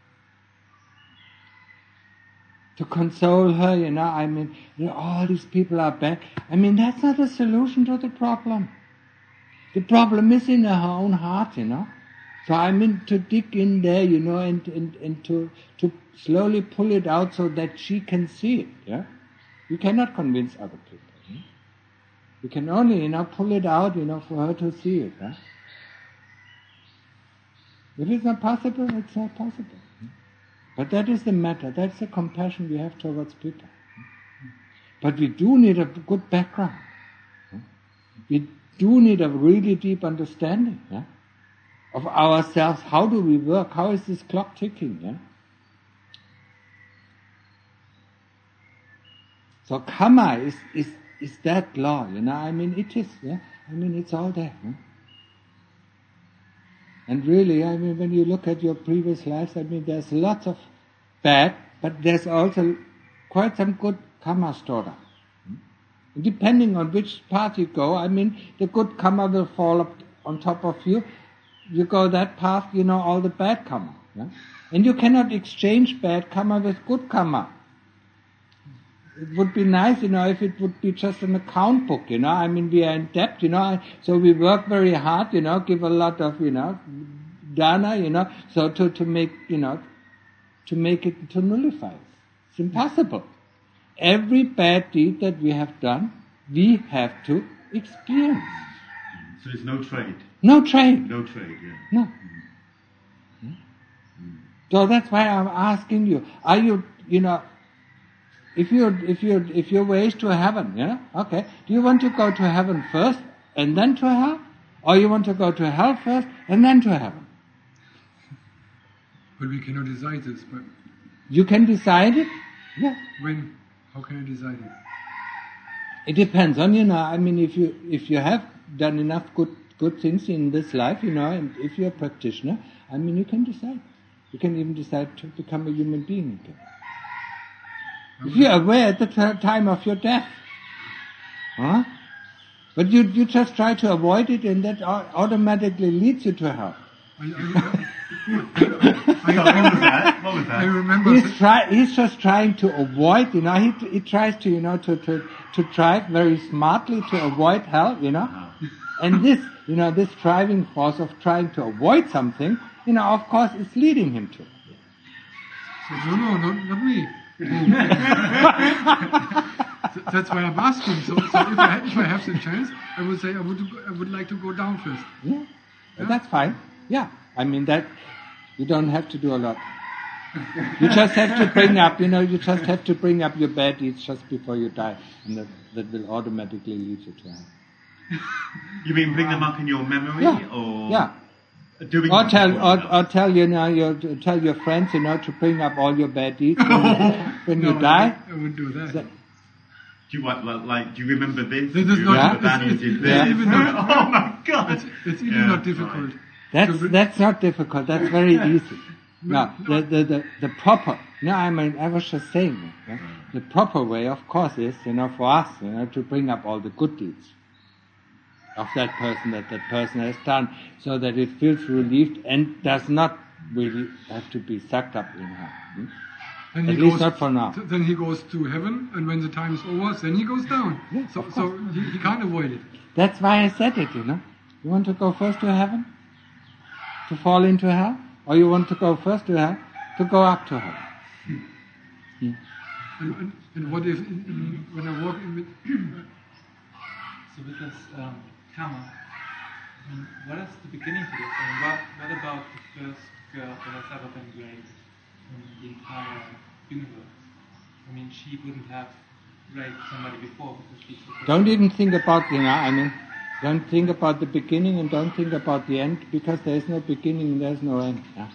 To console her, you know, I mean, you know, all these people are bad. I mean, that's not a solution to the problem. The problem is in her own heart, you know. So I mean, to dig in there, you know, and, and, and to, to slowly pull it out so that she can see it, yeah. You cannot convince other people. Yeah? You can only, you know, pull it out, you know, for her to see it, yeah. If it's not possible, it's not possible. Yeah? But that is the matter. That's the compassion we have towards people. But we do need a good background. We do need a really deep understanding, yeah, of ourselves. How do we work? How is this clock ticking? Yeah? So karma is, is, is that law, you know. I mean, it is. Yeah? I mean, it's all there. Yeah? And really, I mean, when you look at your previous lives, I mean, there's lots of bad, but there's also quite some good karma stored up. Depending on which path you go, I mean, the good karma will fall up on top of you. You go that path, you know, all the bad karma. Yeah? And you cannot exchange bad karma with good karma. It would be nice, you know, if it would be just an account book, you know. I mean, we are in debt, you know, so we work very hard, you know, give a lot of, you know, dana, you know, so to, to make, you know, to make it, to nullify it. It's impossible. Every bad deed that we have done, we have to experience. So there's no trade. No trade. No trade, yeah. No. So that's why I'm asking you, are you, you know, if you if you if your way is to heaven, you know, okay, do you want to go to heaven first and then to hell? Or you want to go to hell first and then to heaven? But we cannot decide this, but You can decide it. Yeah. when, how can I decide it? It depends on, you know, I mean, if you if you have done enough good good things in this life, you know, and if you're a practitioner, I mean, you can decide. You can even decide to become a human being again. If you're aware at the t- time of your death. Huh? But you you just try to avoid it, and that au- automatically leads you to hell. I, I, So what was that? What was I that? remember. He's try he's just trying to avoid, you know, he he tries to, you know, to to to try very smartly to avoid hell, you know. And this, you know, this driving force of trying to avoid something, you know, of course, is leading him to. No, no, not, not me. So that's why I'm asking. So, so if, I, if I have the chance, I would say I would I would like to go down first. Yeah, but that's fine. Yeah, I mean that you don't have to do a lot. You just have to bring up, you know, you just have to bring up your bad deeds just before you die, and that that will automatically lead you to hell. You mean bring them up in your memory, Yeah, or yeah. doing Or them tell, before or, you die? or tell you know, your tell your friends, you know, to bring up all your bad deeds when, when No, you die. I, I would do that. That- Do you what, like, like, do you remember this? This do is you not- remember Yeah. that? You it's- did it's this? even not- Oh my God! It's, it's even Yeah, not difficult. right. That's So, that's not difficult. That's very easy. No, the the the, the proper. No, I mean I was just saying. Yeah? The proper way, of course, is you know for us, you know, to bring up all the good deeds of that person that that person has done, so that it feels relieved and does not really have to be sucked up in her. Hmm? Then At he least goes, not for now. th- Then he goes to heaven, and when the time is over, then he goes down. Yeah, so of so he, he can't avoid it. That's why I said it. You know, you want to go first to heaven, to fall into hell, or you want to go first to hell, to go up to heaven. And, and, and what if in, in, when I walk in with, So with this um, karma, I mean, what is the beginning to this? I mean, what, what about the first girl that has ever been raped in the entire universe? I mean, she wouldn't have raped somebody before because she's the first Don't girl. even think about, you know, I mean, don't think about the beginning and don't think about the end, because there is no beginning and there is no end. Yeah?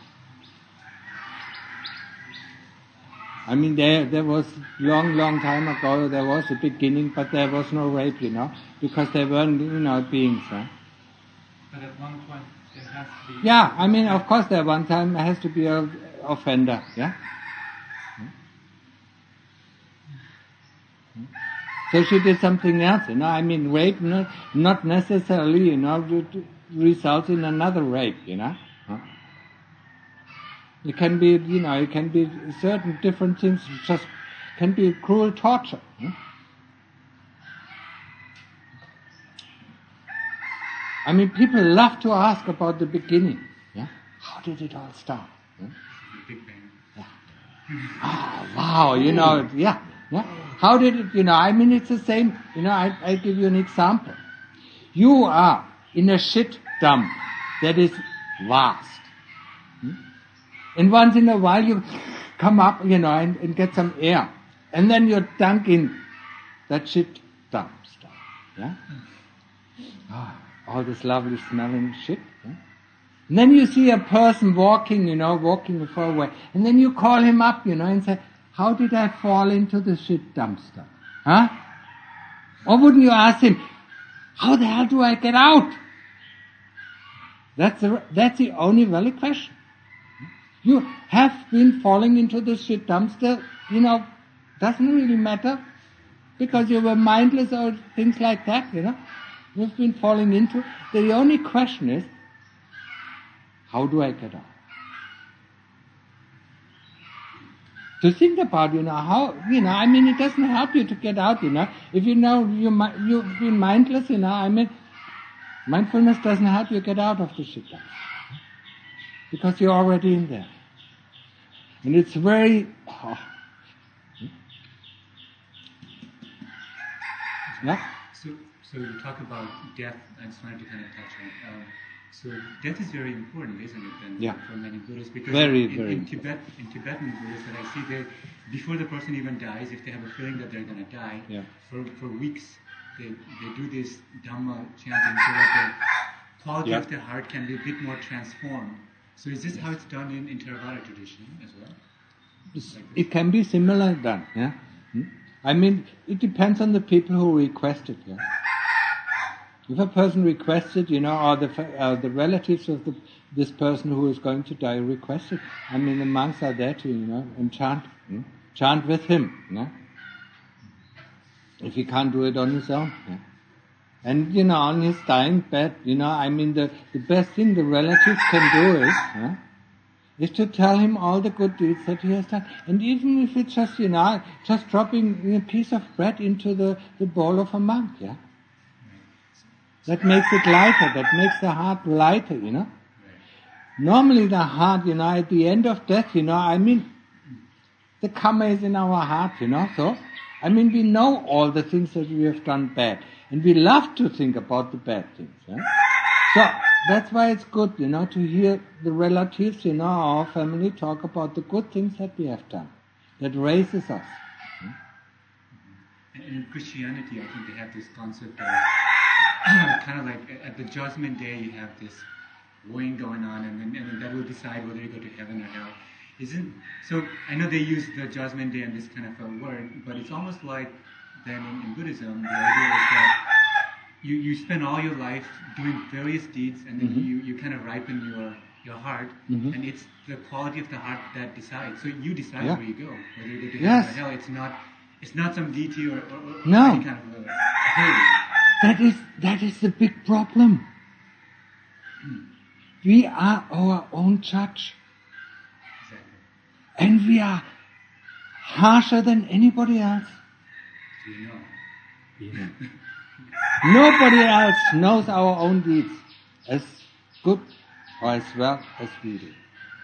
I mean, there there was long, long time ago, there was a beginning, but there was no rape, you know, because there weren't, you know, beings. Huh? But at one point, there has to be... Yeah, I mean, of course, there one time has to be a offender. Yeah. So she did something else, you know. I mean, rape not, not necessarily, you know, to- to results in another rape, you know. Huh? It can be, you know, it can be certain different things. Just can be cruel torture. Huh? I mean, people love to ask about the beginning. Yeah, how did it all start? Huh? Big Bang. Ah, wow, you know, yeah, yeah. How did it, you know, I mean, it's the same, you know, I, I give you an example. You are in a shit dump that is vast. Hmm? And once in a while you come up, you know, and, and get some air. And then you're dunked in that shit dump stuff. Yeah? Ah, all this lovely smelling shit. Yeah? And then you see a person walking, you know, walking far away. And then you call him up, you know, and say, how did I fall into the shit dumpster? Huh? Or wouldn't you ask him, how the hell do I get out? That's the, that's the only valid question. You have been falling into the shit dumpster, you know, doesn't really matter, because you were mindless or things like that, you know. You've been falling into. The only question is, how do I get out? To think about, you know, how, you know, I mean, it doesn't help you to get out, you know. If you know you, mi- you've been mindless, you know, I mean, mindfulness doesn't help you get out of the shit dumpster. Because you're already in there. And it's very, oh. Yeah? So, so you talk about death. I just wanted to kind of touch on. Um, So death is very important, isn't it, then, Yeah. for many Buddhists? Because Very, in, very in Tibet, in Tibetan Buddhists that I see, they, before the person even dies, if they have a feeling that they're going to die, Yeah. for, for weeks, they, they do this Dhamma chanting so that the quality Yeah. of their heart can be a bit more transformed. So is this how it's done in, in Theravada tradition as well? It can be similar done, yeah. Hmm? I mean, it depends on the people who request it, yeah. If a person requests it, you know, or the uh, the relatives of the, this person who is going to die request it, I mean, the monks are there to, you know, and chant, hmm? chant with him, yeah. If he can't do it on his own, yeah. And, you know, on his dying bed, you know, I mean, the, the best thing the relatives can do is, yeah, is to tell him all the good deeds that he has done. And even if it's just, you know, just dropping a piece of bread into the, the bowl of a monk, yeah? That makes it lighter, that makes the heart lighter, you know? Normally the heart, you know, at the end of death, you know, I mean, the karma is in our heart, you know, so, I mean, we know all the things that we have done bad, and we love to think about the bad things, yeah? So, that's why it's good, you know, to hear the relatives, you know, our family talk about the good things that we have done. That raises us. And in Christianity, I think they have this concept of kind of like at the Judgment Day, you have this weighing going on, and then, and then that will decide whether you go to heaven or hell. Isn't so? I know they use the Judgment Day and this kind of a word, but it's almost like then in, in Buddhism, the idea is that You, you spend all your life doing various deeds, and then Mm-hmm. you, you kind of ripen your your heart, Mm-hmm. and it's the quality of the heart that decides. So you decide Yeah. where you go, whether you go to Yes. heaven or hell. It's not it's not some deity or, or, or No. any kind of a holy. That is, that is the big problem. We are our own judge. Exactly. And we are harsher than anybody else. So you know. Nobody else knows our own deeds as good or as well as we do.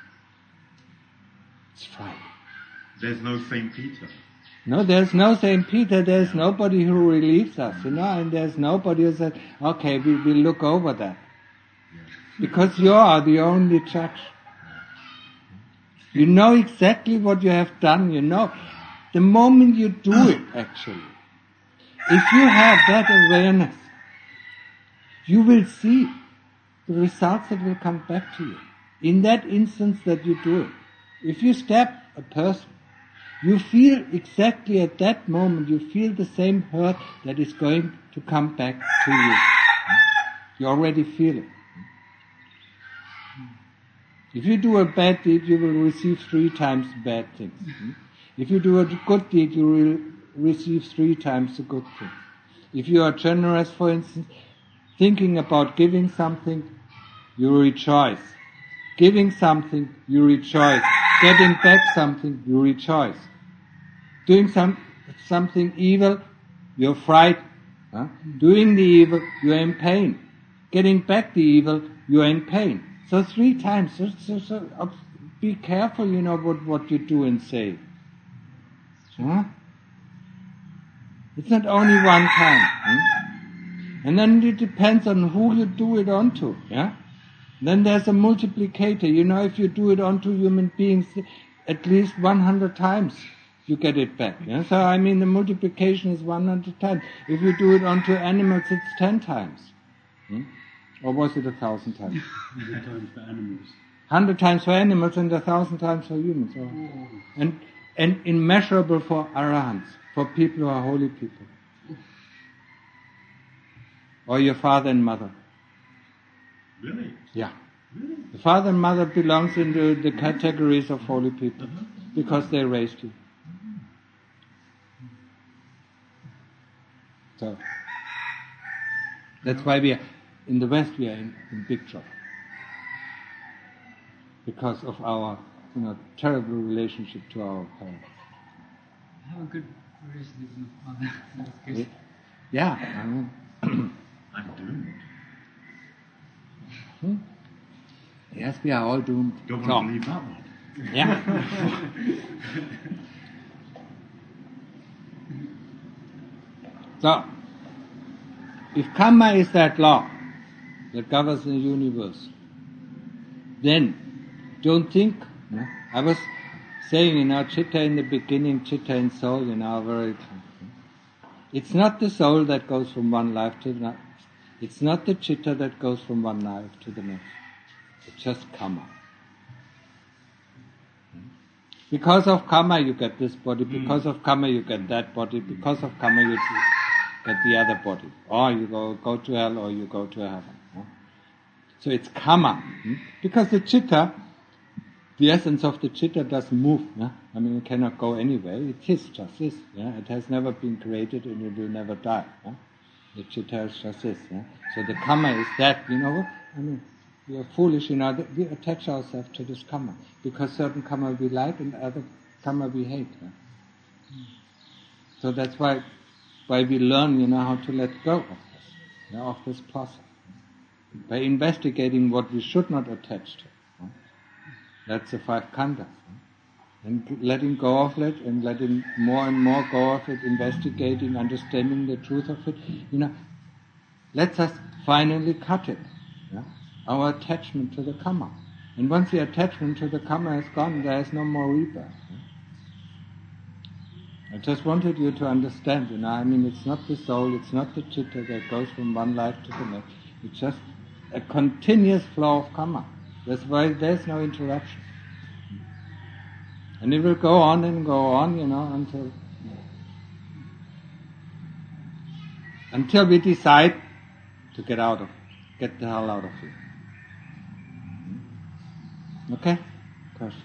It's frightening. There's no Saint Peter. No, there's no Saint Peter, there's nobody who relieves us, you know, and there's nobody who says, okay, we will look over that. Because you are the only judge. You know exactly what you have done, you know. The moment you do it, actually, if you have that awareness, you will see the results that will come back to you. In that instance that you do it. If you stab a person, you feel exactly at that moment, you feel the same hurt that is going to come back to you. You already feel it. If you do a bad deed, you will receive three times bad things. If you do a good deed, you will receive three times the good things. If you are generous, for instance, thinking about giving something, you rejoice. Giving something, you rejoice. Getting back something, you rejoice. Doing some, something evil, you're frightened. Huh? Doing the evil, you're in pain. Getting back the evil, you're in pain. So three times. So, so, so uh, be careful, you know, what, what you do and say. Huh? It's not only one time. Hmm? And then it depends on who you do it onto. Yeah. Then there's a multiplicator. You know, if you do it onto human beings, at least one hundred times you get it back. Yeah? So I mean, the multiplication is one hundred times. If you do it onto animals, it's ten times. Hmm? Or was it a thousand times? Hundred times for animals. Hundred times for animals and a thousand times for humans. Oh. And and immeasurable for arahants, for people who are holy people. Or your father and mother. Really? Yeah. Really? The father and mother belongs into the categories of holy people because they raised you. So that's why we are in the West. We are in, in big trouble because of our, you know, terrible relationship to our parents. I have a good relationship with my father. Yeah, I mean. I'm doomed. Hmm? Yes, we are all doomed. Don't So, want to believe that one. yeah. So, if karma is that law, that governs the universe. Then, don't think, no? I was saying, you know, chitta in the beginning, chitta and soul, you know, very, it's not the soul that goes from one life to the next. It's not the chitta that goes from one life to the next. It's just karma. Because of karma you get this body, because of karma you get that body, because of karma you get the other body. Or you go, go to hell or you go to heaven. No? So it's karma. Because the chitta, the essence of the chitta doesn't move. No? I mean, it cannot go anywhere. It is just this. Yeah? It has never been created and it will never die. No? The chitta is just this. Yeah? So the karma is that, you know, I mean, we are foolish, you know, that we attach ourselves to this karma. Because certain karma we like and other karma we hate. Yeah? So that's why why we learn, you know, how to let go of this, you know, of this process. By investigating what we should not attach to. Yeah? That's the five khandhas. Yeah? And letting go of it and letting more and more go of it, investigating, understanding the truth of it, you know, lets us finally cut it. Yeah? Our attachment to the karma. And once the attachment to the karma is gone, there is no more rebirth. I just wanted you to understand, you know, I mean, it's not the soul, it's not the chitta that goes from one life to the next. It's just a continuous flow of karma. That's why there's no interruption. And it will go on and go on, you know, until until we decide to get out of it, get the hell out of it. Okay? Questions?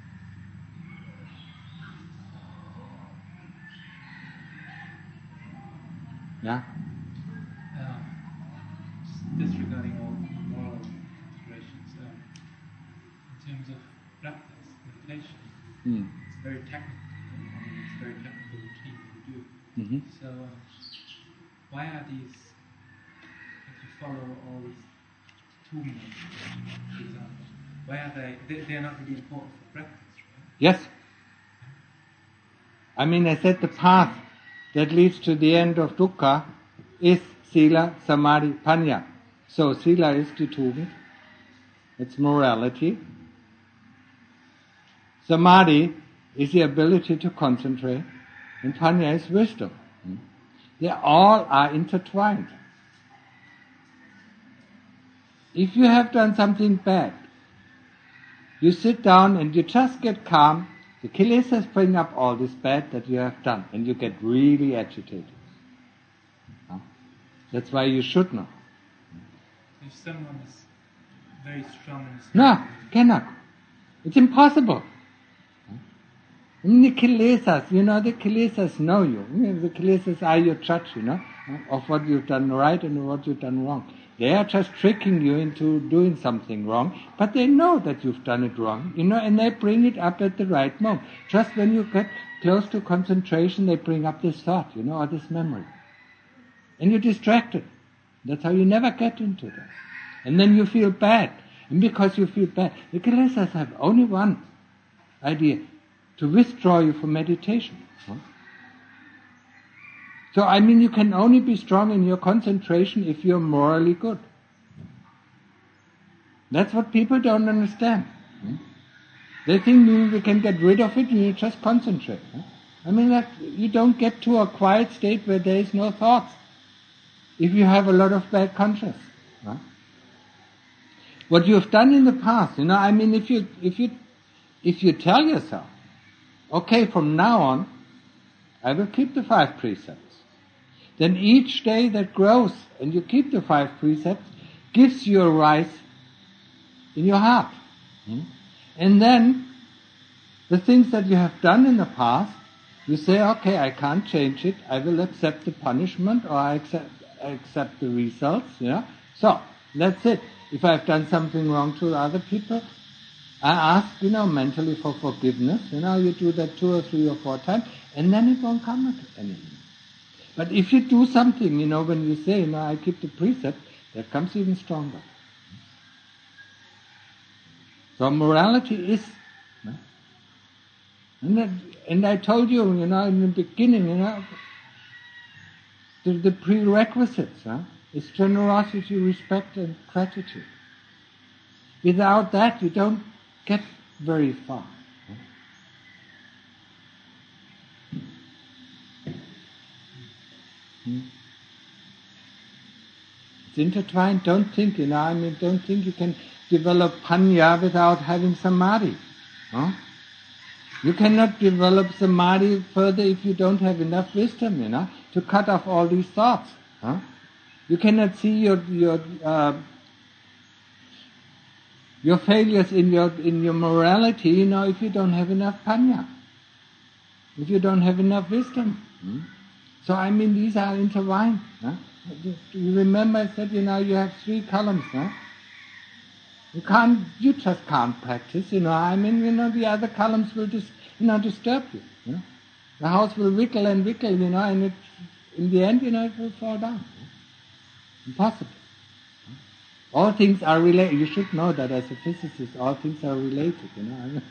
Yeah? Uh, disregarding all moral considerations, um, in terms of practice, meditation, Mm. it's very technical. I mean, it's very technical routine that you do. Mm-hmm. So, uh, why are these, if you follow all these two minutes, for example, why are they, they, they are not really important for practice, right? Yes. I mean, I said the path that leads to the end of dukkha is sila, samadhi, panya. So sila is die Tugend, it's morality. Samadhi is the ability to concentrate, and panya is wisdom. They all are intertwined. If you have done something bad, you sit down and you just get calm, the kilesas bring up all this bad that you have done, and you get really agitated. That's why you should not. If someone is very strong in his No, cannot. It's impossible. I mean, the kilesas, you know, the kilesas know you. You know, the kilesas are your judge, you know, of what you've done right and what you've done wrong. They are just tricking you into doing something wrong, but they know that you've done it wrong, you know, and they bring it up at the right moment. Just when you get close to concentration, they bring up this thought, you know, or this memory. And you're distracted. That's how you never get into that. And then you feel bad. And because you feel bad, the kilesas have only one idea, to withdraw you from meditation. Huh? So, I mean, you can only be strong in your concentration if you're morally good. That's what people don't understand. Hmm? They think we can get rid of it and you just concentrate. Huh? I mean, that you don't get to a quiet state where there is no thoughts if you have a lot of bad conscience. Huh? What you have done in the past, you know, I mean, if you if you if you tell yourself, okay, from now on, I will keep the five precepts. Then each day that grows and you keep the five precepts gives you a rise in your heart. Hmm? And then the things that you have done in the past, you say, okay, I can't change it. I will accept the punishment or I accept, I accept the results. Yeah. So that's it. If I've done something wrong to other people, I ask, you know, mentally for forgiveness. You know, you do that two or three or four times, and then it won't come anymore. But if you do something, you know, when you say, you know, I keep the precept, that comes even stronger. So morality is, you know, and, that, and I told you, you know, in the beginning, you know, the, the prerequisites, huh? It's generosity, respect, and gratitude. Without that, you don't get very far. Hmm? It's intertwined. Don't think, you know, I mean, don't think you can develop panya without having samadhi. Huh? You cannot develop samadhi further if you don't have enough wisdom, you know, to cut off all these thoughts. Huh? You cannot see your your uh, your failures in your in your morality, you know, if you don't have enough panya, if you don't have enough wisdom. Hmm? So I mean, these are intertwined. Huh? You remember I said, you know, you have three columns. Huh? You can't, you just can't practice, you know. I mean, you know, the other columns will just, you know, disturb you. You know? The house will wiggle and wiggle, you know, and it, in the end, you know, it will fall down. Impossible. All things are related. You should know that as a physicist, all things are related, you know. I mean,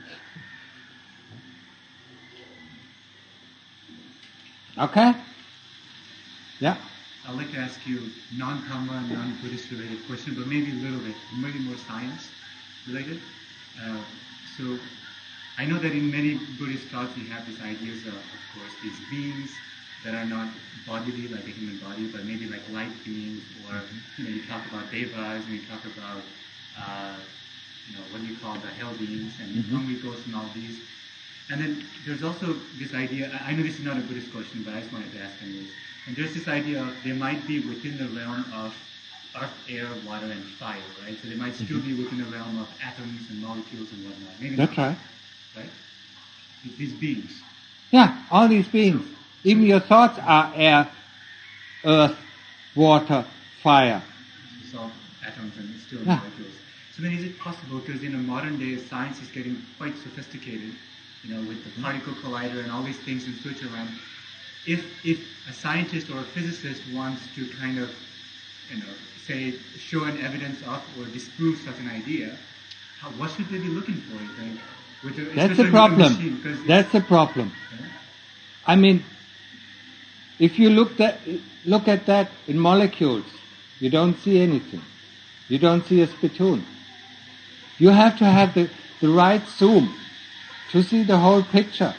okay? Yeah? I'd like to ask you non-Karma, non-Buddhist related question, but maybe a little bit, maybe more science related. Uh, so, I know that in many Buddhist thoughts you have these ideas of, of course, these beings that are not bodily, like a human body, but maybe like light beings, or, you know, you talk about devas, and you talk about, uh, you know, what do you call the hell beings, and mm-hmm. hungry ghosts and all these. And then there's also this idea, I know this is not a Buddhist question, but I just wanted to ask anyways. And there's this idea of they might be within the realm of earth, air, water, and fire, right? So they might still mm-hmm. be within the realm of atoms and molecules and whatnot. Maybe That's not, right. Right? These beings. Yeah, all these beings. So, even your thoughts are air, earth, water, fire. So atoms and still yeah. molecules. So then is it possible, because in a modern day science is getting quite sophisticated, you know, with the particle collider and all these things in Switzerland, if if a scientist or a physicist wants to kind of, you know, say, show an evidence of or disprove such an idea, how, what should they be looking for, you think? With a, That's the problem. That's the problem. Yeah? I mean, if you look at, look at that in molecules, you don't see anything. You don't see a spittoon. You have to have the, the right zoom to see the whole picture,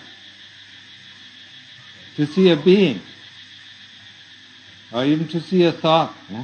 to see a being, or even to see a thought. Yeah?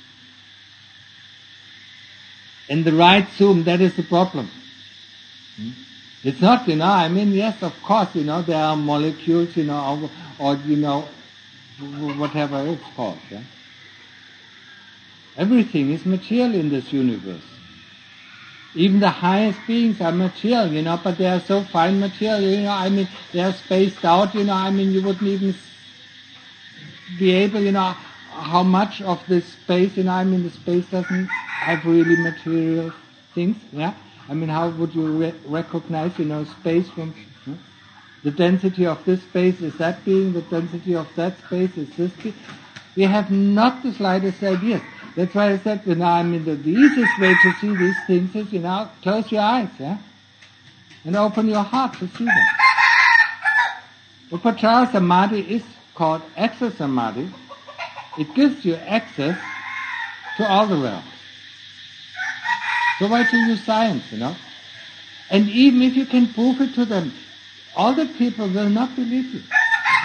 In the right zoom, that is the problem. Hmm? It's not, you know, I mean, yes, of course, you know, there are molecules, you know, or, or you know, whatever it's called. Yeah? Everything is material in this universe. Even the highest beings are material, you know, but they are so fine material, you know, I mean, they are spaced out, you know, I mean, you wouldn't even be able, you know, how much of this space, you know, I mean, the space doesn't have really material things, yeah? I mean, how would you re- recognize, you know, space from, huh? The density of this space is that being, the density of that space is this being. We have not the slightest idea. That's why I said, you know, I mean, the, the easiest way to see these things is, you know, close your eyes, yeah? And open your heart to see them. Upachara Samadhi is called access Samadhi. It gives you access to all the realms. So why to use science, you know? And even if you can prove it to them, all the people will not believe you.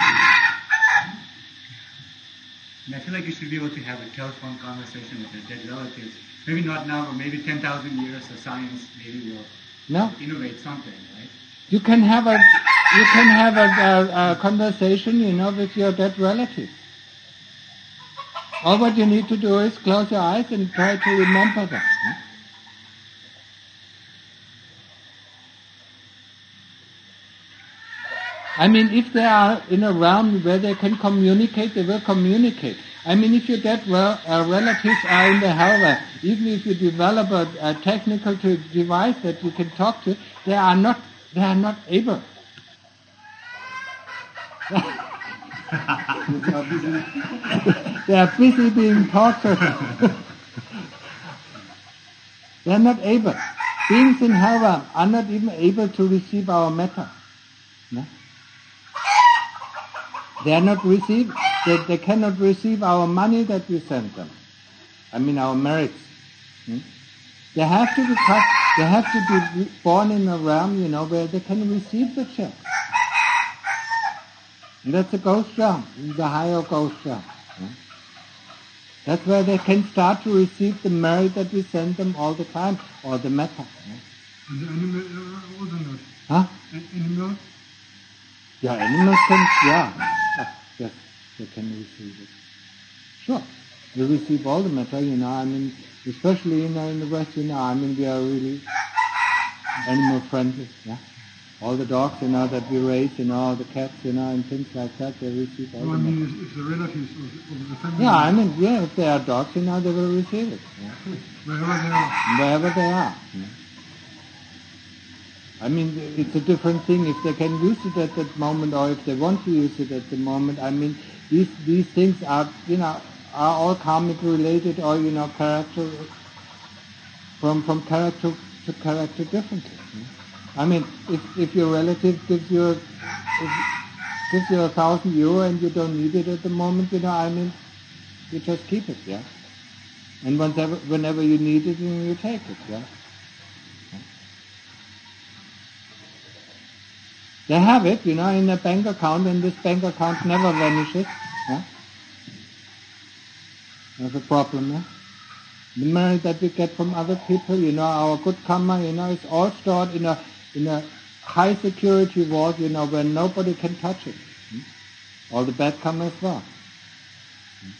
And I feel like you should be able to have a telephone conversation with your dead relatives. Maybe not now, but maybe ten thousand years of science maybe will no. innovate something, right? You can have a you can have a, a, a conversation, you know, with your dead relatives. All what you need to do is close your eyes and try to remember them. I mean, if they are in a realm where they can communicate, they will communicate. I mean, if your dead well, uh, relatives are in the hellware, even if you develop a, a technical to device that you can talk to, they are not, they are not able. They are busy being tortured. They are not able. Beings in hellware are not even able to receive our metta. No? They are not receive. They, they cannot receive our money that we send them. I mean our merits. Hmm? They have to be they have to be born in a realm, you know, where they can receive the check. And that's a ghost realm, the higher ghost realm. Hmm? That's where they can start to receive the merit that we send them all the time, or the metta. Hmm? And the animal uh, also not. Huh? An animal? Yeah, animals can, yeah. Yes, they can receive it. Sure. They receive all the metta, you know, I mean, especially you know, in the West, you know, I mean, we are really animal friendly, yeah. All the dogs, you know, that we raise, you know, the cats, you know, and things like that, they receive all No, I the mean, metta. if, if the relatives of, of the family. Yeah, I mean, yeah, if they are dogs, you know, they will receive it. Yeah. Wherever they are. Wherever they are. Yeah. I mean, it's a different thing if they can use it at that moment or if they want to use it at the moment. I mean, these these things are, you know, are all karmic related or, you know, character, from from character to character differently. I mean, if if your relative gives you, a, if, gives you a thousand euro and you don't need it at the moment, you know, I mean, you just keep it, yeah? And whenever, whenever you need it, you, you take it, yeah? They have it, you know, in a bank account, and this bank account never vanishes. Yeah? That's a problem, yeah? The merit that we get from other people, you know, our good karma, you know, it's all stored in a in a high security vault, you know, where nobody can touch it. Hmm? All the bad karma as well. Hmm?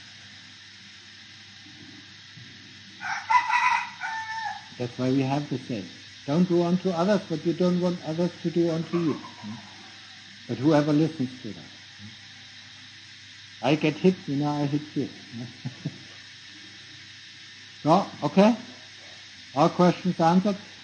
That's why we have the saying. Don't do unto others what you don't want others to do unto you. Hmm? But whoever listens to that. Hmm? I get hit, you know, I hit you. So, okay? All questions answered?